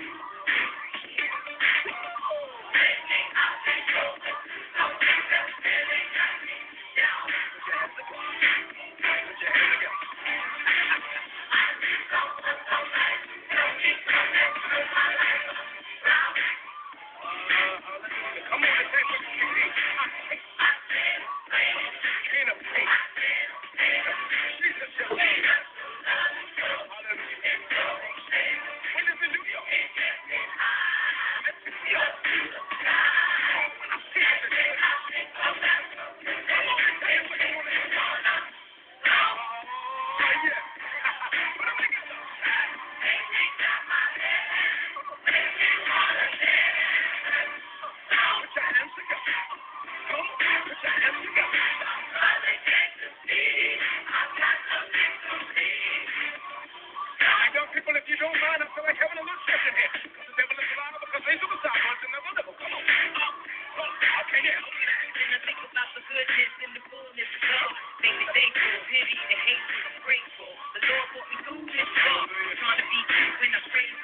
Lately I've been chosen to something that's really got me down. Put your hands together. Put your hands together. I need someone somebody to help me come and turn my life around. Hallelujah. Come on and say what you need. I can't explain it. Can't explain it. Jesus, your name. Hallelujah. When is the New York? Let's see us. When I see it today, come on and say what you want to do. Oh, yeah. Put them together. Make me clap my hands. Make me wanna dance. Put your hands together. Come on, put your hands together. Somebody came to see. I've got the victory. Now, young people, if you don't mind, I feel like having a little church in here. The devil is alive because they suicide ones and never live. Come on. Okay, yeah. And I think about the goodness and the fullness of God. Make me thankful, pity, the hateful, I'm grateful. The Lord brought me through this far. Trying to be true when I praise